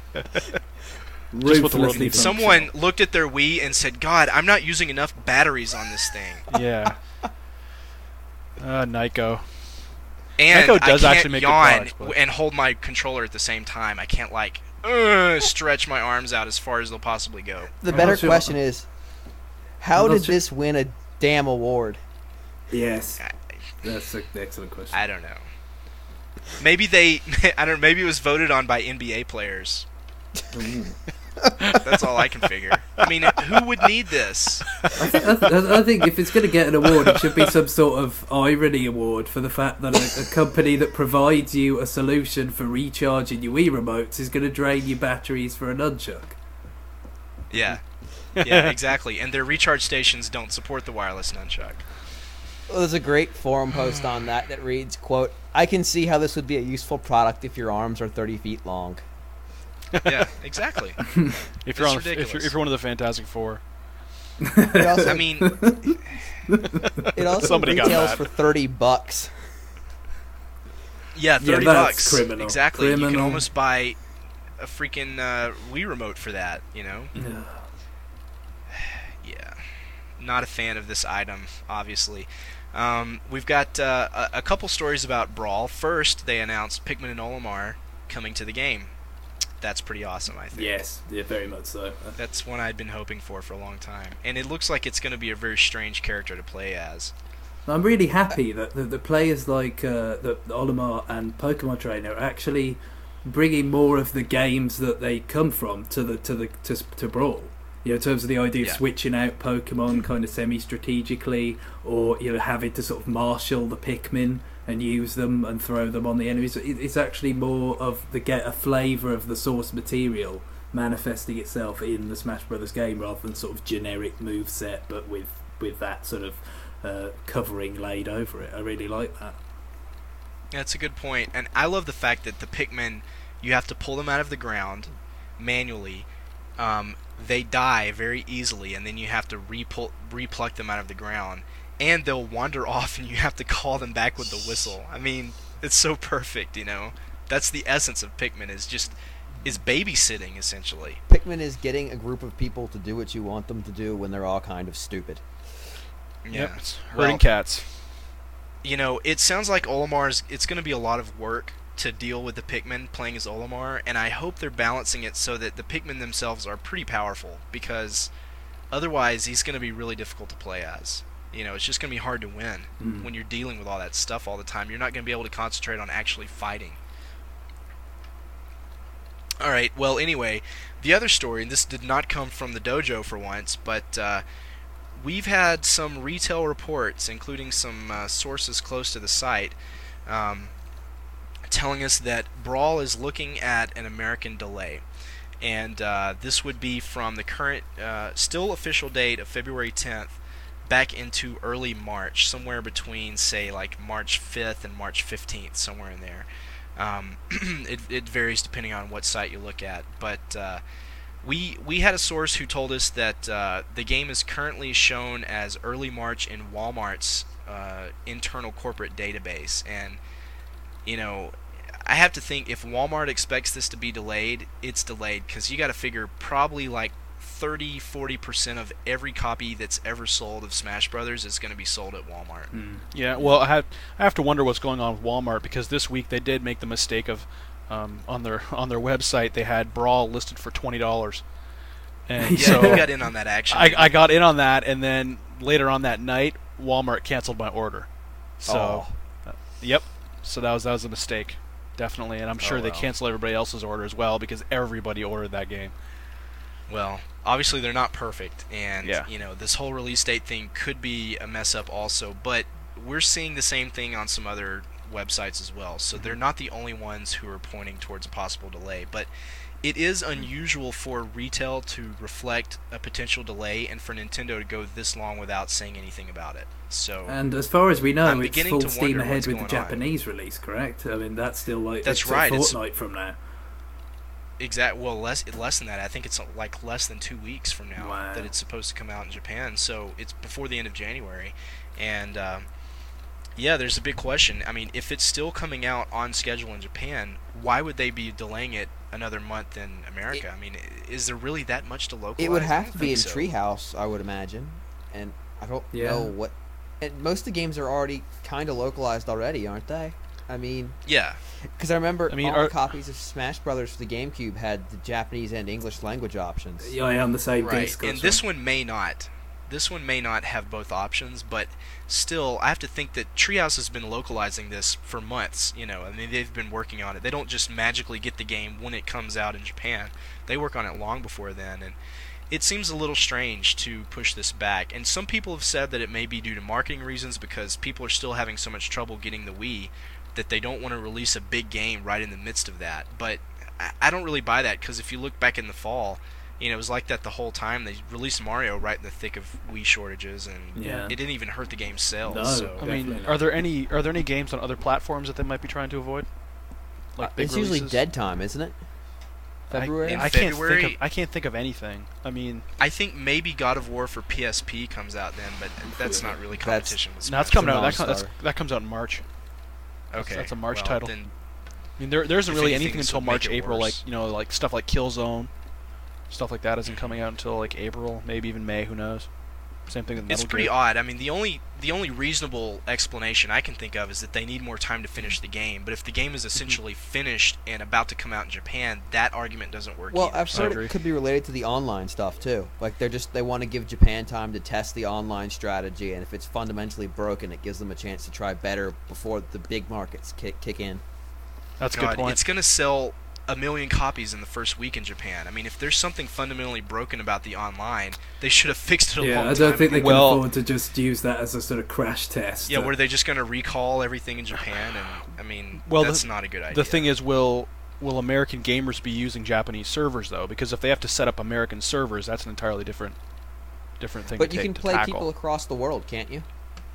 Just what the world Ruthlessly needs. functional. Someone looked at their Wii and said, God, I'm not using enough batteries on this thing. Yeah. Uh, Nyko. And Echo does I can't actually make good yawn products, but- and hold my controller at the same time. I can't like uh, stretch my arms out as far as they'll possibly go. The I'm better not sure- question is, how I'm not did sure- this win a damn award? Yes, I, that's an excellent question. I don't know. Maybe they, I don't. Maybe it was voted on by N B A players. Ooh. That's all I can figure. I mean, who would need this? I, th- I, th- I think if it's going to get an award, it should be some sort of irony award for the fact that a, a company that provides you a solution for recharging your Wii remotes is going to drain your batteries for a nunchuck. Yeah, yeah, exactly. And their recharge stations don't support the wireless nunchuck. Well, there's a great forum post on that that reads, quote, I can see how this would be a useful product if your arms are thirty feet long. Yeah, exactly. If you're on, It's the, if you're ridiculous. if you're one of the Fantastic Four, It also, I mean, it also somebody got retails that. for thirty bucks. yeah, thirty that's bucks. criminal. Exactly. You can Criminal. almost buy a freaking uh, Wii remote for that. You know. Yeah, not a fan of this item, obviously. Um, we've got uh, a, a couple stories about Brawl. First, they announced Pikmin and Olimar coming to the game. That's pretty awesome, I think. Yes, yeah, very much so. That's one I'd been hoping for for a long time. And it looks like it's going to be a very strange character to play as. I'm really happy that the, the players like uh, the Olimar and Pokemon Trainer are actually bringing more of the games that they come from to the to the to, to Brawl. You know, in terms of the idea Yeah. of switching out Pokemon kind of semi-strategically, or you know, having to sort of marshal the Pikmin and use them and throw them on the enemies. It, it's actually more of the get a flavour of the source material manifesting itself in the Smash Brothers game, rather than sort of generic move set, but with with that sort of uh, covering laid over it. I really like that. Yeah, that's a good point. And I love the fact that the Pikmin, you have to pull them out of the ground manually. Um, they die very easily, and then you have to re-pull, re-pluck them out of the ground. And they'll wander off, and you have to call them back with the whistle. I mean, it's so perfect, you know? That's the essence of Pikmin, is just is babysitting, essentially. Pikmin is getting a group of people to do what you want them to do when they're all kind of stupid. Yeah. Yep, it's Well, herding cats. You know, it sounds like Olimar's, it's going to be a lot of work to deal with the Pikmin playing as Olimar, and I hope they're balancing it so that the Pikmin themselves are pretty powerful, because otherwise he's going to be really difficult to play as. You know, it's just going to be hard to win Mm. when you're dealing with all that stuff all the time. You're not going to be able to concentrate on actually fighting. Alright, well, anyway, the other story, and this did not come from the dojo for once, but uh, we've had some retail reports, including some uh, sources close to the site, um, telling us that Brawl is looking at an American delay. And uh, this would be from the current, uh, still official date of February tenth back into early March, somewhere between, say, like March fifth and March fifteenth, somewhere in there. Um, it, it varies depending on what site you look at, but uh, we we had a source who told us that uh, the game is currently shown as early March in Walmart's uh, internal corporate database, and you know, I have to think if Walmart expects this to be delayed, it's delayed, because you got to figure probably like thirty, forty percent of every copy that's ever sold of Smash Brothers is going to be sold at Walmart. Mm. Yeah, well, I have I have to wonder what's going on with Walmart, because this week they did make the mistake of um, on their on their website they had Brawl listed for twenty dollars, and Yeah, so you got in on that action. I, I got in on that, and then later on that night Walmart canceled my order. So, uh, yep. So that was that was a mistake, definitely, and I'm sure Oh, they well. canceled everybody else's order as well, because everybody ordered that game. Well, obviously they're not perfect, and Yeah. you know, this whole release date thing could be a mess up also, but we're seeing the same thing on some other websites as well, so they're not the only ones who are pointing towards a possible delay. But it is unusual for retail to reflect a potential delay, and for Nintendo to go this long without saying anything about it. So And as far as we know, I'm it's beginning full to steam wonder ahead what's with the going on. Japanese release, correct? I mean, that's still like That's it's right, a it's- fortnight from now. exact well less less than that. I think it's like less than two weeks from now Wow. that it's supposed to come out in Japan. So it's before the end of January, and uh, yeah, there's a big question. I mean, if it's still coming out on schedule in Japan, why would they be delaying it another month in America? I mean, i- is there really that much to localize? It would I have don't to be in think so. Treehouse, I would imagine, and I don't Yeah. know what. And most of the games are already kind of localized already, aren't they? I mean, Yeah. because I remember I mean, all are- the copies of Smash Brothers for the GameCube had the Japanese and English language options. Yeah, I am the same Right. disc. And that's this right. one may not. This one may not have both options, but still, I have to think that Treehouse has been localizing this for months. You know, I mean, they've been working on it. They don't just magically get the game when it comes out in Japan. They work on it long before then, and it seems a little strange to push this back. And some people have said that it may be due to marketing reasons because people are still having so much trouble getting the Wii that they don't want to release a big game right in the midst of that. But I- I don't really buy that because if you look back in the fall, you know, it was like that the whole time. They released Mario right in the thick of Wii shortages, and Yeah. it didn't even hurt the game's sales. No. So. I Definitely mean, not. are there any are there any games on other platforms that they might be trying to avoid? Like Uh, big it's usually releases? dead time, isn't it? February. In I, I can't February- think of I can't think of anything. I mean, I think maybe God of War for P S P comes out then, but that's not really That's- competition with no, it's Smash. coming a out. That, com- that's, non-starter. that comes out in March. Okay, that's a March well, title. Then I mean, there there isn't If really anything, anything this until would make March, it April. worse. Like you know, like stuff like Killzone, stuff like that isn't coming out until like April, maybe even May. Who knows? Same thing with Metal it's pretty Gear. odd. I mean, the only the only reasonable explanation I can think of is that they need more time to finish the game. But if the game is essentially finished and about to come out in Japan, that argument doesn't work Well, either. I've So- heard agree. it could be related to the online stuff too. Like they're just they want to give Japan time to test the online strategy, and if it's fundamentally broken, it gives them a chance to try better before the big markets kick kick in. That's a God, good point. it's going to sell a million copies in the first week in Japan. I mean, if there's something fundamentally broken about the online, they should have fixed it a Yeah, long I time don't think they ago. can Well- afford to just use that as a sort of crash test. Yeah, Uh, were they just going to recall everything in Japan? And I mean, Well, that's the- not a good idea. The thing is, will will American gamers be using Japanese servers though? Because if they have to set up American servers, that's an entirely different different thing. But to you take can to play tackle. people across the world, can't you?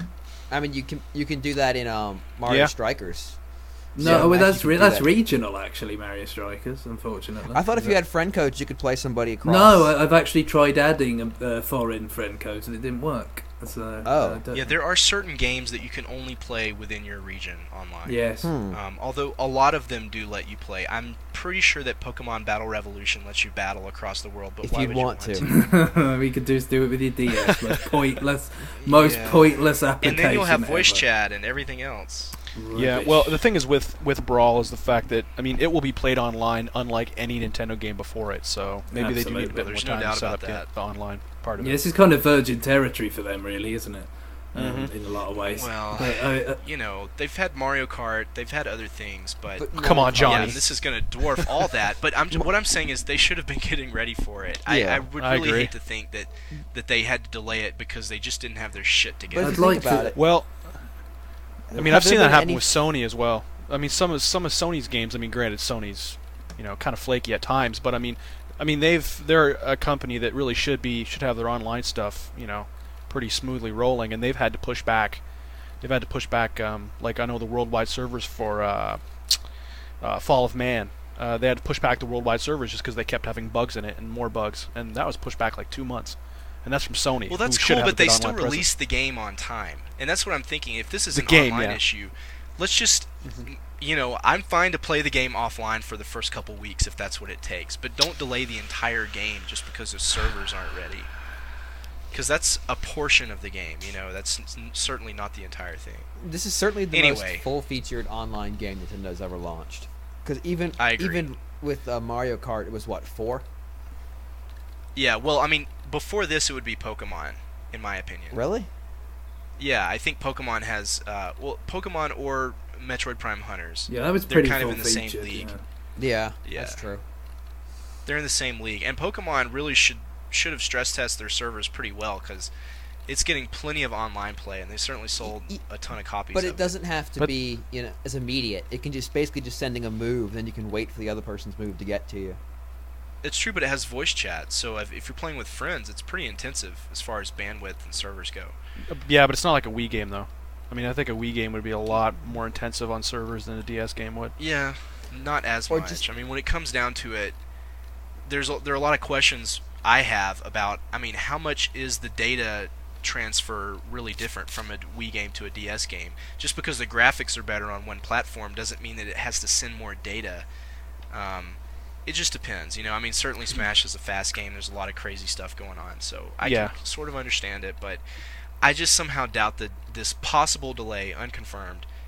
I mean, you can you can do that in um, Mario Yeah. Strikers. No, Yeah, well, actually that's can re- do that's that. regional actually. Mario Strikers, unfortunately. I thought if you had friend codes, you could play somebody across. No, I- I've actually tried adding a uh, foreign friend codes and it didn't work. So, Oh. uh, don't- Yeah, there are certain games that you can only play within your region online. Yes. Hmm. Um, although a lot of them do let you play. I'm pretty sure that Pokemon Battle Revolution lets you battle across the world, but If why you'd would want you to. want to? we could just do it with your D S. Most pointless, most Yeah. pointless application. And then you'll have voice ever. chat and everything else. Yeah, Rubbish. well, the thing is with with Brawl is the fact that I mean it will be played online, unlike any Nintendo game before it. So maybe they do need a Absolutely. bit more There's no time doubt to set about up the, that. the online part of yeah, it. this is kind of virgin territory for them, really, isn't it? Um, Mhm. In a lot of ways. Well, But, uh, uh, you know, they've had Mario Kart, they've had other things, but, But Come on, Mario Kart- Johnny. yeah, and this is going to dwarf all that. But I'm what I'm saying is they should have been getting ready for it. I, Yeah, I would I really agree. hate to think that that they had to delay it because they just didn't have their shit But together. if I'd you like think about to- it, Well, I mean, have I've there seen that been happen any- with Sony as well. I mean, some of some of Sony's games. I mean, granted, Sony's you know kind of flaky at times, but I mean, I mean they've they're a company that really should be should have their online stuff you know pretty smoothly rolling, and they've had to push back. They've had to push back. Um, like I know the worldwide servers for uh, uh, Fall of Man. Uh, they had to push back the worldwide servers just because they kept having bugs in it and more bugs, and that was pushed back like two months. And that's from Sony. Well, that's who should cool, have a but they big still online presence. released the game on time, and that's what I'm thinking. If this is The an game, online yeah. issue, let's just, Mhm. you know, I'm fine to play the game offline for the first couple weeks if that's what it takes, but don't delay the entire game just because the servers aren't ready. Because that's a portion of the game, you know. That's n- certainly not the entire thing. this is certainly the Anyway. most full-featured online game Nintendo's ever launched. Because even I agree. even with uh, Mario Kart, it was what four? Yeah, well, I mean, before this, it would be Pokemon, in my opinion. Really? Yeah, I think Pokemon has, uh, well, Pokemon or Metroid Prime Hunters. yeah, that was They're pretty kind of in the same full-featured, league. yeah. Yeah, Yeah. that's true. They're in the same league, and Pokemon really should should have stress tested their servers pretty well because it's getting plenty of online play, and they certainly sold Y- a ton of copies. But of it doesn't have to But- be you know as immediate. It can just basically just sending a move, then you can wait for the other person's move to get to you. It's true, but it has voice chat, so if, if you're playing with friends, it's pretty intensive as far as bandwidth and servers go. Yeah, but it's not like a Wii game though. I mean, I think a Wii game would be a lot more intensive on servers than a D S game would. Yeah, not as Or much. just- I mean, when it comes down to it, there's a, there are a lot of questions I have about. I mean, how much is the data transfer really different from a Wii game to a D S game? Just because the graphics are better on one platform doesn't mean that it has to send more data. Um, it just depends, you know. I mean, certainly Smash is a fast game. There's a lot of crazy stuff going on, so I Yeah. can sort of understand it. But I just somehow doubt that this possible delay, unconfirmed,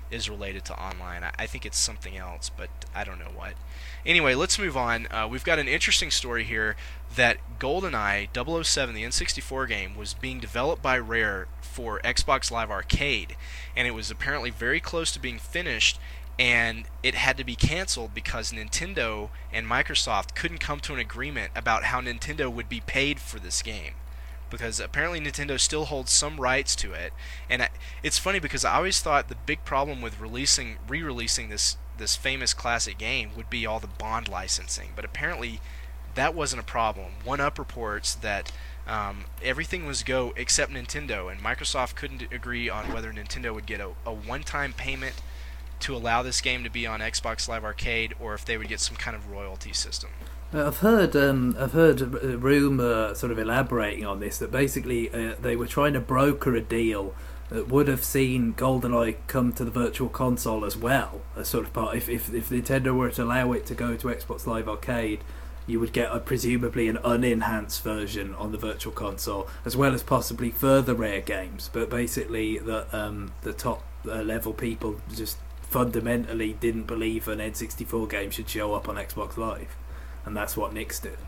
is related to online. I, I think it's something else, but I don't know what. Anyway, let's move on. Uh, we've got an interesting story here that GoldenEye double oh seven, the N sixty-four game, was being developed by Rare for Xbox Live Arcade, and it was apparently very close to being finished, and it had to be canceled because Nintendo and Microsoft couldn't come to an agreement about how Nintendo would be paid for this game. Because apparently Nintendo still holds some rights to it, and I, it's funny because I always thought the big problem with releasing, re-releasing this this famous classic game would be all the Bond licensing, but apparently that wasn't a problem. One Up reports that um, everything was go except Nintendo, and Microsoft couldn't agree on whether Nintendo would get a, a one-time payment to allow this game to be on Xbox Live Arcade, or if they would get some kind of royalty system. I've heard, um, I've heard a rumour sort of elaborating on this that basically uh, they were trying to broker a deal that would have seen GoldenEye come to the Virtual Console as well, as sort of part. If if, if Nintendo were to allow it to go to Xbox Live Arcade, you would get a, presumably an unenhanced version on the Virtual Console, as well as possibly further Rare games. But basically, the um, the top uh, level people just fundamentally didn't believe an N sixty-four game should show up on Xbox Live. And that's what nixed it.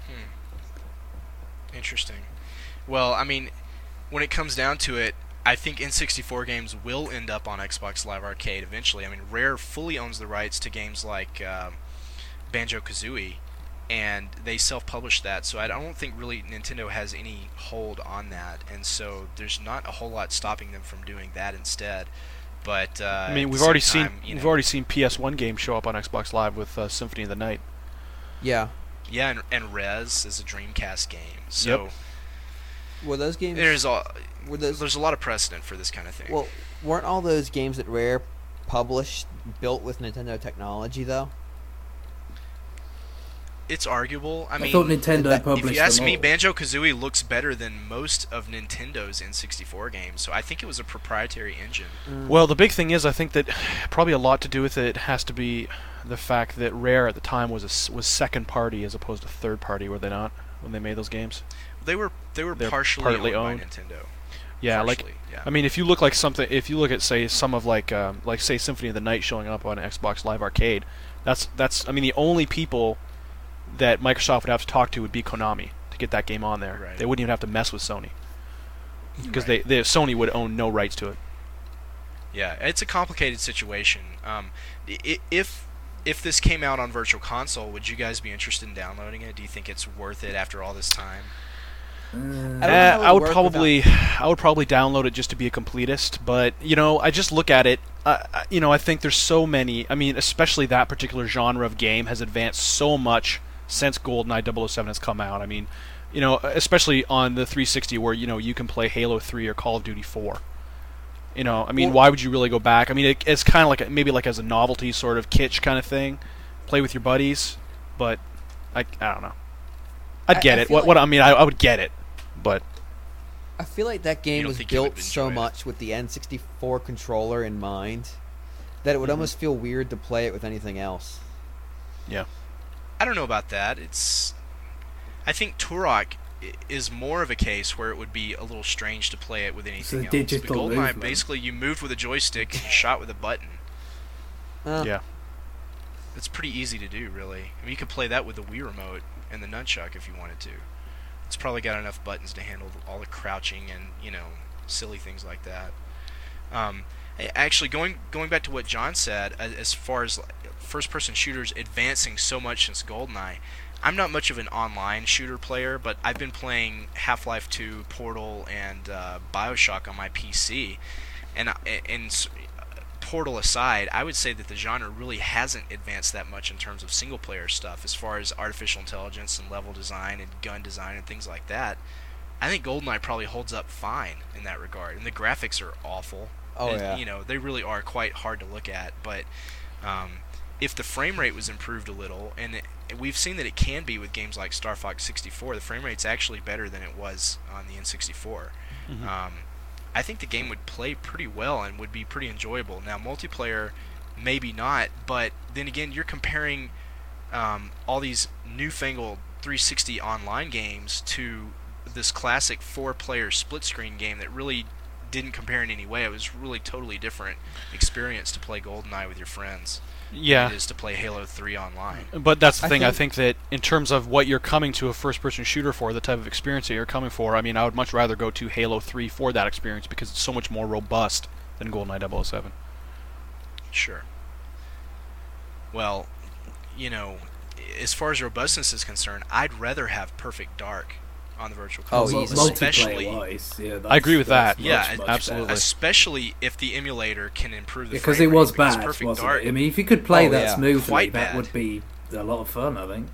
Hmm. Interesting. Well, I mean, when it comes down to it, I think N sixty-four games will end up on Xbox Live Arcade eventually. I mean, Rare fully owns the rights to games like um, Banjo-Kazooie, and they self-publish that, so I don't think really Nintendo has any hold on that, and so there's not a whole lot stopping them from doing that instead. But uh, I mean, we've already time, seen you know, we've already seen P S one games show up on Xbox Live with uh, Symphony of the Night. Yeah. Yeah, and, and Rez is a Dreamcast game. So yep. Were those games? There's a were those, there's a lot of precedent for this kind of thing. Well, weren't all those games that Rare published built with Nintendo technology though? It's arguable. I, I mean, thought Nintendo that, published if you ask them me, all. Banjo-Kazooie looks better than most of Nintendo's N sixty-four games, so I think it was a proprietary engine. Mm. Well, the big thing is, I think that probably a lot to do with it has to be the fact that Rare at the time was a, was second party as opposed to third party, were they not, when they made those games? They were they were They're partially partly owned, owned by Nintendo. Yeah, partially, like yeah. I mean, if you look like something, if you look at say some of like um, like say Symphony of the Night showing up on Xbox Live Arcade, that's that's I mean the only people that Microsoft would have to talk to would be Konami to get that game on there. Right. They wouldn't even have to mess with Sony because right. they, they Sony would own no rights to it. Yeah, it's a complicated situation. Um, i- if if this came out on Virtual Console, would you guys be interested in downloading it? Do you think it's worth it after all this time? I, Uh, don't know how it I would worked probably, without- I would probably download it just to be a completist. But you know, I just look at it. Uh, I- you know, I think there's so many. I mean, especially that particular genre of game has advanced so much since GoldenEye double oh seven has come out. I mean, you know, especially on the three sixty, where you know you can play Halo three or Call of Duty four. You know, I mean, Well- why would you really go back? I mean, it, it's kind of like a, maybe like as a novelty sort of kitsch kind of thing, play with your buddies. But I, I don't know. I'd I- get I it. feel What, like- what I mean, I, I would get it, but. I feel like that game don't was think you would built so enjoy it? much with the N sixty-four controller in mind that it would Mhm. almost feel weird to play it with anything else. Yeah. I don't know about that. It's I think Turok i- is more of a case where it would be a little strange to play it with anything else. digital But GoldenEye, movement. basically, you moved with a joystick and you shot with a button. Uh, Yeah. It's pretty easy to do, really. I mean, you could play that with the Wii remote and the nunchuck if you wanted to. It's probably got enough buttons to handle all the crouching and, you know, silly things like that. Um, a- actually, going going back to what John said, a- as far as like, first-person shooters advancing so much since GoldenEye, I'm not much of an online shooter player, but I've been playing Half-Life two, Portal, and uh, Bioshock on my P C, and I- and s- Portal aside, I would say that the genre really hasn't advanced that much in terms of single-player stuff as far as artificial intelligence and level design and gun design and things like that. I think GoldenEye probably holds up fine in that regard, and the graphics are awful. Oh, And, yeah. You know, they really are quite hard to look at, but um, if the frame rate was improved a little, and it, we've seen that it can be with games like Star Fox sixty-four, the frame rate's actually better than it was on the N sixty-four. Mhm. Um, I think the game would play pretty well and would be pretty enjoyable. Now, multiplayer, maybe not, but then again, you're comparing um, all these newfangled three sixty online games to this classic four-player split-screen game that really didn't compare in any way. It was really totally different experience to play GoldenEye with your friends. Yeah. Than it is to play Halo three online. But that's the I thing. I think- think that in terms of what you're coming to a first-person shooter for, the type of experience that you're coming for, I mean, I would much rather go to Halo three for that experience because it's so much more robust than GoldenEye double oh seven. Sure. Well, you know, as far as robustness is concerned, I'd rather have Perfect Dark on the Virtual Oh, Console, easily. especially Multiplayer-wise, yeah, that's, I agree with that's that. much, Yeah, much absolutely. better. especially if the emulator can improve the Because frame it was rate, because bad, Perfect wasn't Dark, it? I mean, if you could play Oh, that yeah. smoothly, Quite that bad. would be a lot of fun, I think.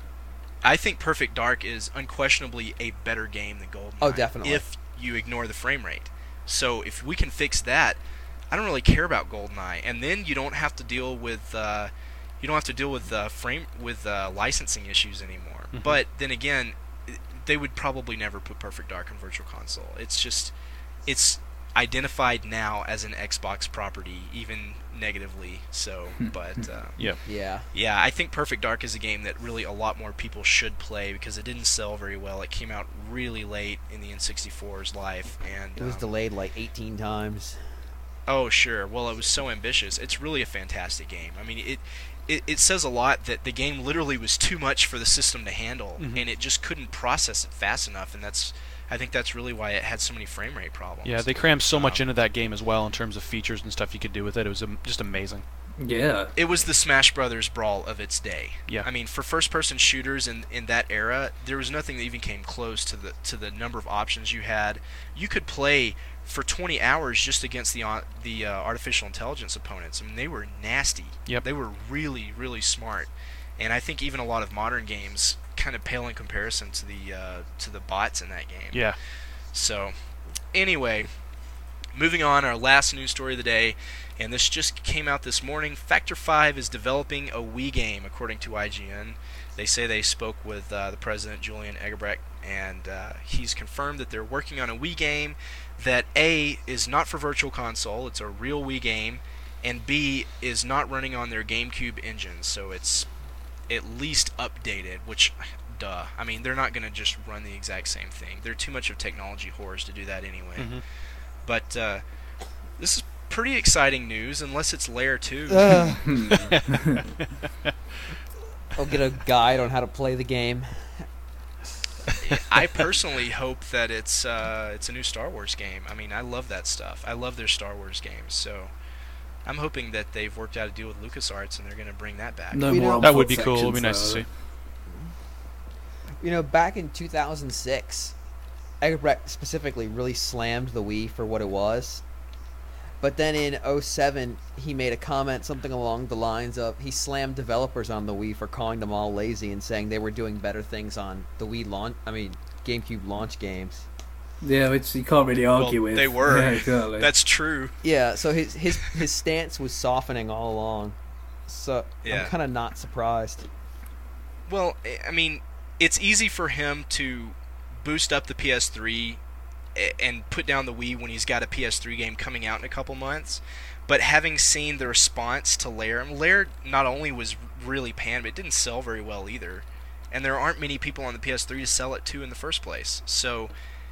I think Perfect Dark is unquestionably a better game than GoldenEye. Oh, definitely. If you ignore the frame rate. So if we can fix that, I don't really care about GoldenEye, and then you don't have to deal with uh, you don't have to deal with uh, frame with uh, licensing issues anymore. Mhm. But then again, they would probably never put Perfect Dark on Virtual Console. It's just it's identified now as an Xbox property, even negatively. So, but uh, Yeah. Yeah. yeah, I think Perfect Dark is a game that really a lot more people should play because it didn't sell very well. It came out really late in the N sixty-four's life, and It was um, delayed like eighteen times. oh sure, well it was so ambitious. It's really a fantastic game. I mean, it it, it says a lot that the game literally was too much for the system to handle, Mhm. and it just couldn't process it fast enough, and that's I think that's really why it had so many frame rate problems. Yeah, they crammed so much Um, into that game as well in terms of features and stuff you could do with it. It was um, just amazing. Yeah. It was the Smash Brothers brawl of its day. Yeah. I mean, for first-person shooters in in that era, there was nothing that even came close to the to the number of options you had. You could play for twenty hours just against the uh, the uh, artificial intelligence opponents. I mean, they were nasty. Yep. They were really really smart. And I think even a lot of modern games kind of pale in comparison to the uh, to the bots in that game. Yeah. So, anyway, moving on, our last news story of the day, and this just came out this morning. Factor five is developing a Wii game, according to I G N. They say they spoke with uh, the president, Julian Egerbrecht, and uh, he's confirmed that they're working on a Wii game that A, is not for Virtual Console, it's a real Wii game, and B, is not running on their GameCube engine, so it's at least updated, which... Duh. I mean, they're not going to just run the exact same thing. They're too much of technology whores to do that anyway. Mhm. But uh, this is pretty exciting news, unless it's Lair two. Ugh. I'll get a guide on how to play the game. I personally hope that it's uh, it's a new Star Wars game. I mean, I love that stuff. I love their Star Wars games, so I'm hoping that they've worked out a deal with LucasArts and they're going to bring that back. No You more know- on That foot would be cool. It would be sections, nice to though. see. You know, back in two thousand six, Egbrecht specifically really slammed the Wii for what it was. But then in oh seven, he made a comment, something along the lines of, he slammed developers on the Wii for calling them all lazy and saying they were doing better things on the Wii launch, I mean, GameCube launch games. Yeah, which you can't really argue Well, with. they were. Yeah, exactly. That's true. Yeah, so his his, his stance was softening all along. So Yeah. I'm kind of not surprised. Well, I- I mean, it's easy for him to boost up the P S three a- and put down the Wii when he's got a P S three game coming out in a couple months. But having seen the response to Lair, and Lair not only was really panned, but it didn't sell very well either. And there aren't many people on the P S three to sell it to in the first place. So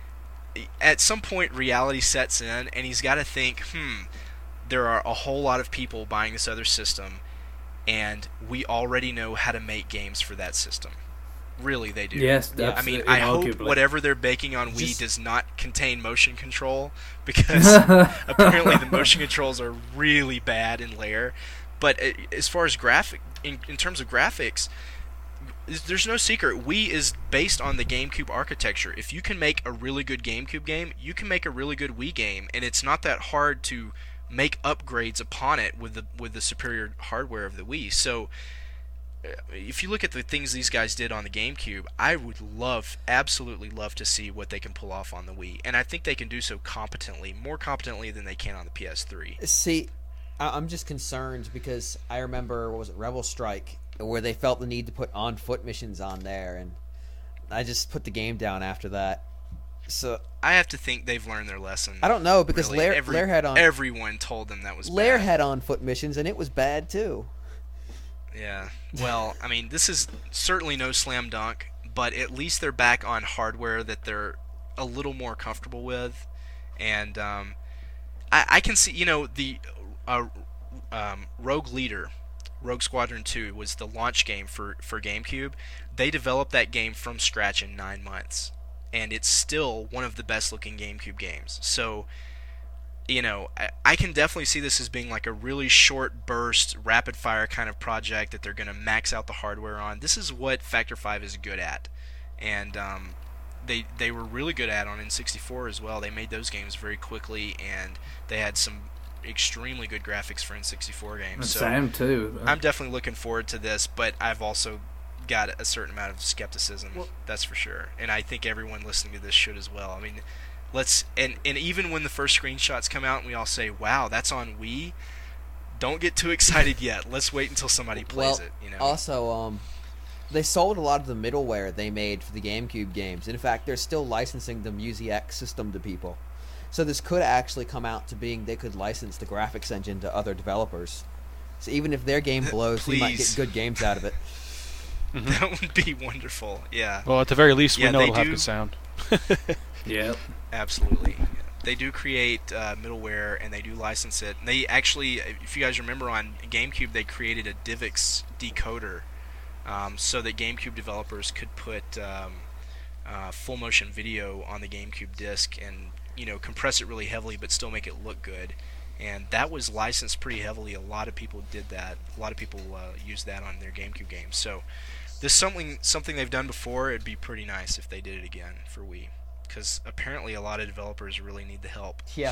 at some point, reality sets in, and he's got to think, hmm, there are a whole lot of people buying this other system, and we already know how to make games for that system. Really, they do. Yes, Yeah. I mean, absolutely, I hope inarguably. whatever they're baking on Wii Just- does not contain motion control, because apparently the motion controls are really bad in Lair. But uh, as far as graphic, in, in terms of graphics, is- there's no secret. Wii is based on the GameCube architecture. If you can make a really good GameCube game, you can make a really good Wii game, and it's not that hard to make upgrades upon it with the with the superior hardware of the Wii. So uh, if you look at the things these guys did on the GameCube, I would love, absolutely love to see what they can pull off on the Wii, and I think they can do so competently, more competently than they can on the P S three. See, I- I'm just concerned because I remember, what was it, Rebel Strike, where they felt the need to put on-foot missions on there, and I just put the game down after that. So I have to think they've learned their lesson. I don't know, because really. Lair, Every- Lair had on everyone told them that was Lair bad. had on-foot missions, and it was bad too. Yeah. Well, I mean, this is certainly no slam dunk, but at least they're back on hardware that they're a little more comfortable with. And um, I, I can see, you know, the uh, um, Rogue Leader, Rogue Squadron two was the launch game for, for GameCube. They developed that game from scratch in nine months, and it's still one of the best looking GameCube games. So, you know, I, I can definitely see this as being like a really short burst, rapid fire kind of project that they're going to max out the hardware on. This is what Factor five is good at, and um, they they were really good at on N sixty-four as well. They made those games very quickly, and they had some extremely good graphics for N sixty-four games. And so sound too. I'm definitely looking forward to this, but I've also got a certain amount of skepticism, Well, that's for sure. And I think everyone listening to this should as well. I mean, let's and, and even when the first screenshots come out and we all say, wow, that's on Wii, don't get too excited yet. Let's wait until somebody plays well, it, you know. Also, um, they sold a lot of the middleware they made for the GameCube games. In fact, they're still licensing the MusiX system to people. So this could actually come out to being they could license the graphics engine to other developers. So even if their game blows, we might get Please. good games out of it. That would be wonderful. Yeah. Well, at the very least, we Yeah, know they it'll have do- good sound. Yeah. Absolutely. They do create uh, middleware, and they do license it. And they actually, if you guys remember on GameCube, they created a DivX decoder um, so that GameCube developers could put um, uh, full motion video on the GameCube disc and, you know, compress it really heavily but still make it look good. And that was licensed pretty heavily. A lot of people did that. A lot of people uh, used that on their GameCube games. So this is something something they've done before. It'd be pretty nice if they did it again for Wii, because apparently a lot of developers really need the help. Yeah.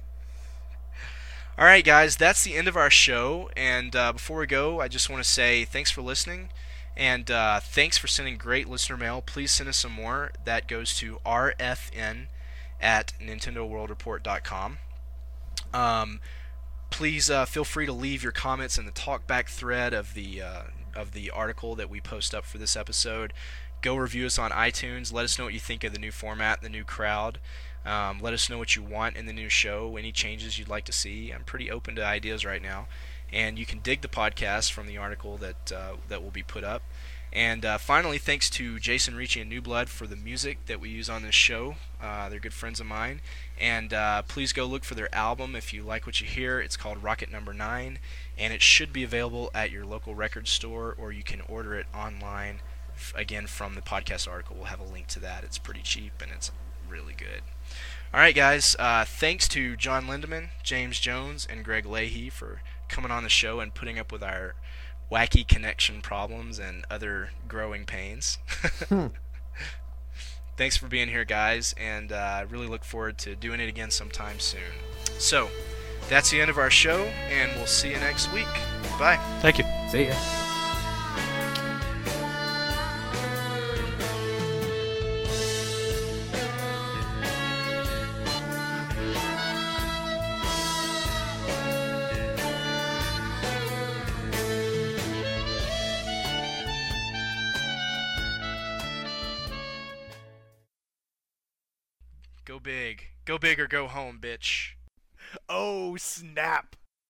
All right, guys, that's the end of our show. And uh, before we go, I just want to say thanks for listening, and uh, thanks for sending great listener mail. Please send us some more. That goes to r f n at nintendo world report dot com. Um, please uh, feel free to leave your comments in the talkback thread of the uh, of the article that we post up for this episode. Go review us on iTunes. Let us know what you think of the new format, the new crowd. Um, let us know what you want in the new show, any changes you'd like to see. I'm pretty open to ideas right now. And you can dig the podcast from the article that uh, that will be put up. And uh, finally, thanks to Jason Ricci and New Blood for the music that we use on this show. Uh, they're good friends of mine. And uh, please go look for their album if you like what you hear. It's called Rocket Number nine, and it should be available at your local record store, or you can order it online. Again, from the podcast article, we'll have a link to that. It's pretty cheap, and it's really good. All right, guys. Uh, thanks to John Lindemann, James Jones, and Greg Leahy for coming on the show and putting up with our wacky connection problems and other growing pains. Thanks for being here, guys, and I uh, really look forward to doing it again sometime soon. So, that's the end of our show, and we'll see you next week. Bye. Thank you. See ya. Go big. Go big or go home, bitch. Oh, snap.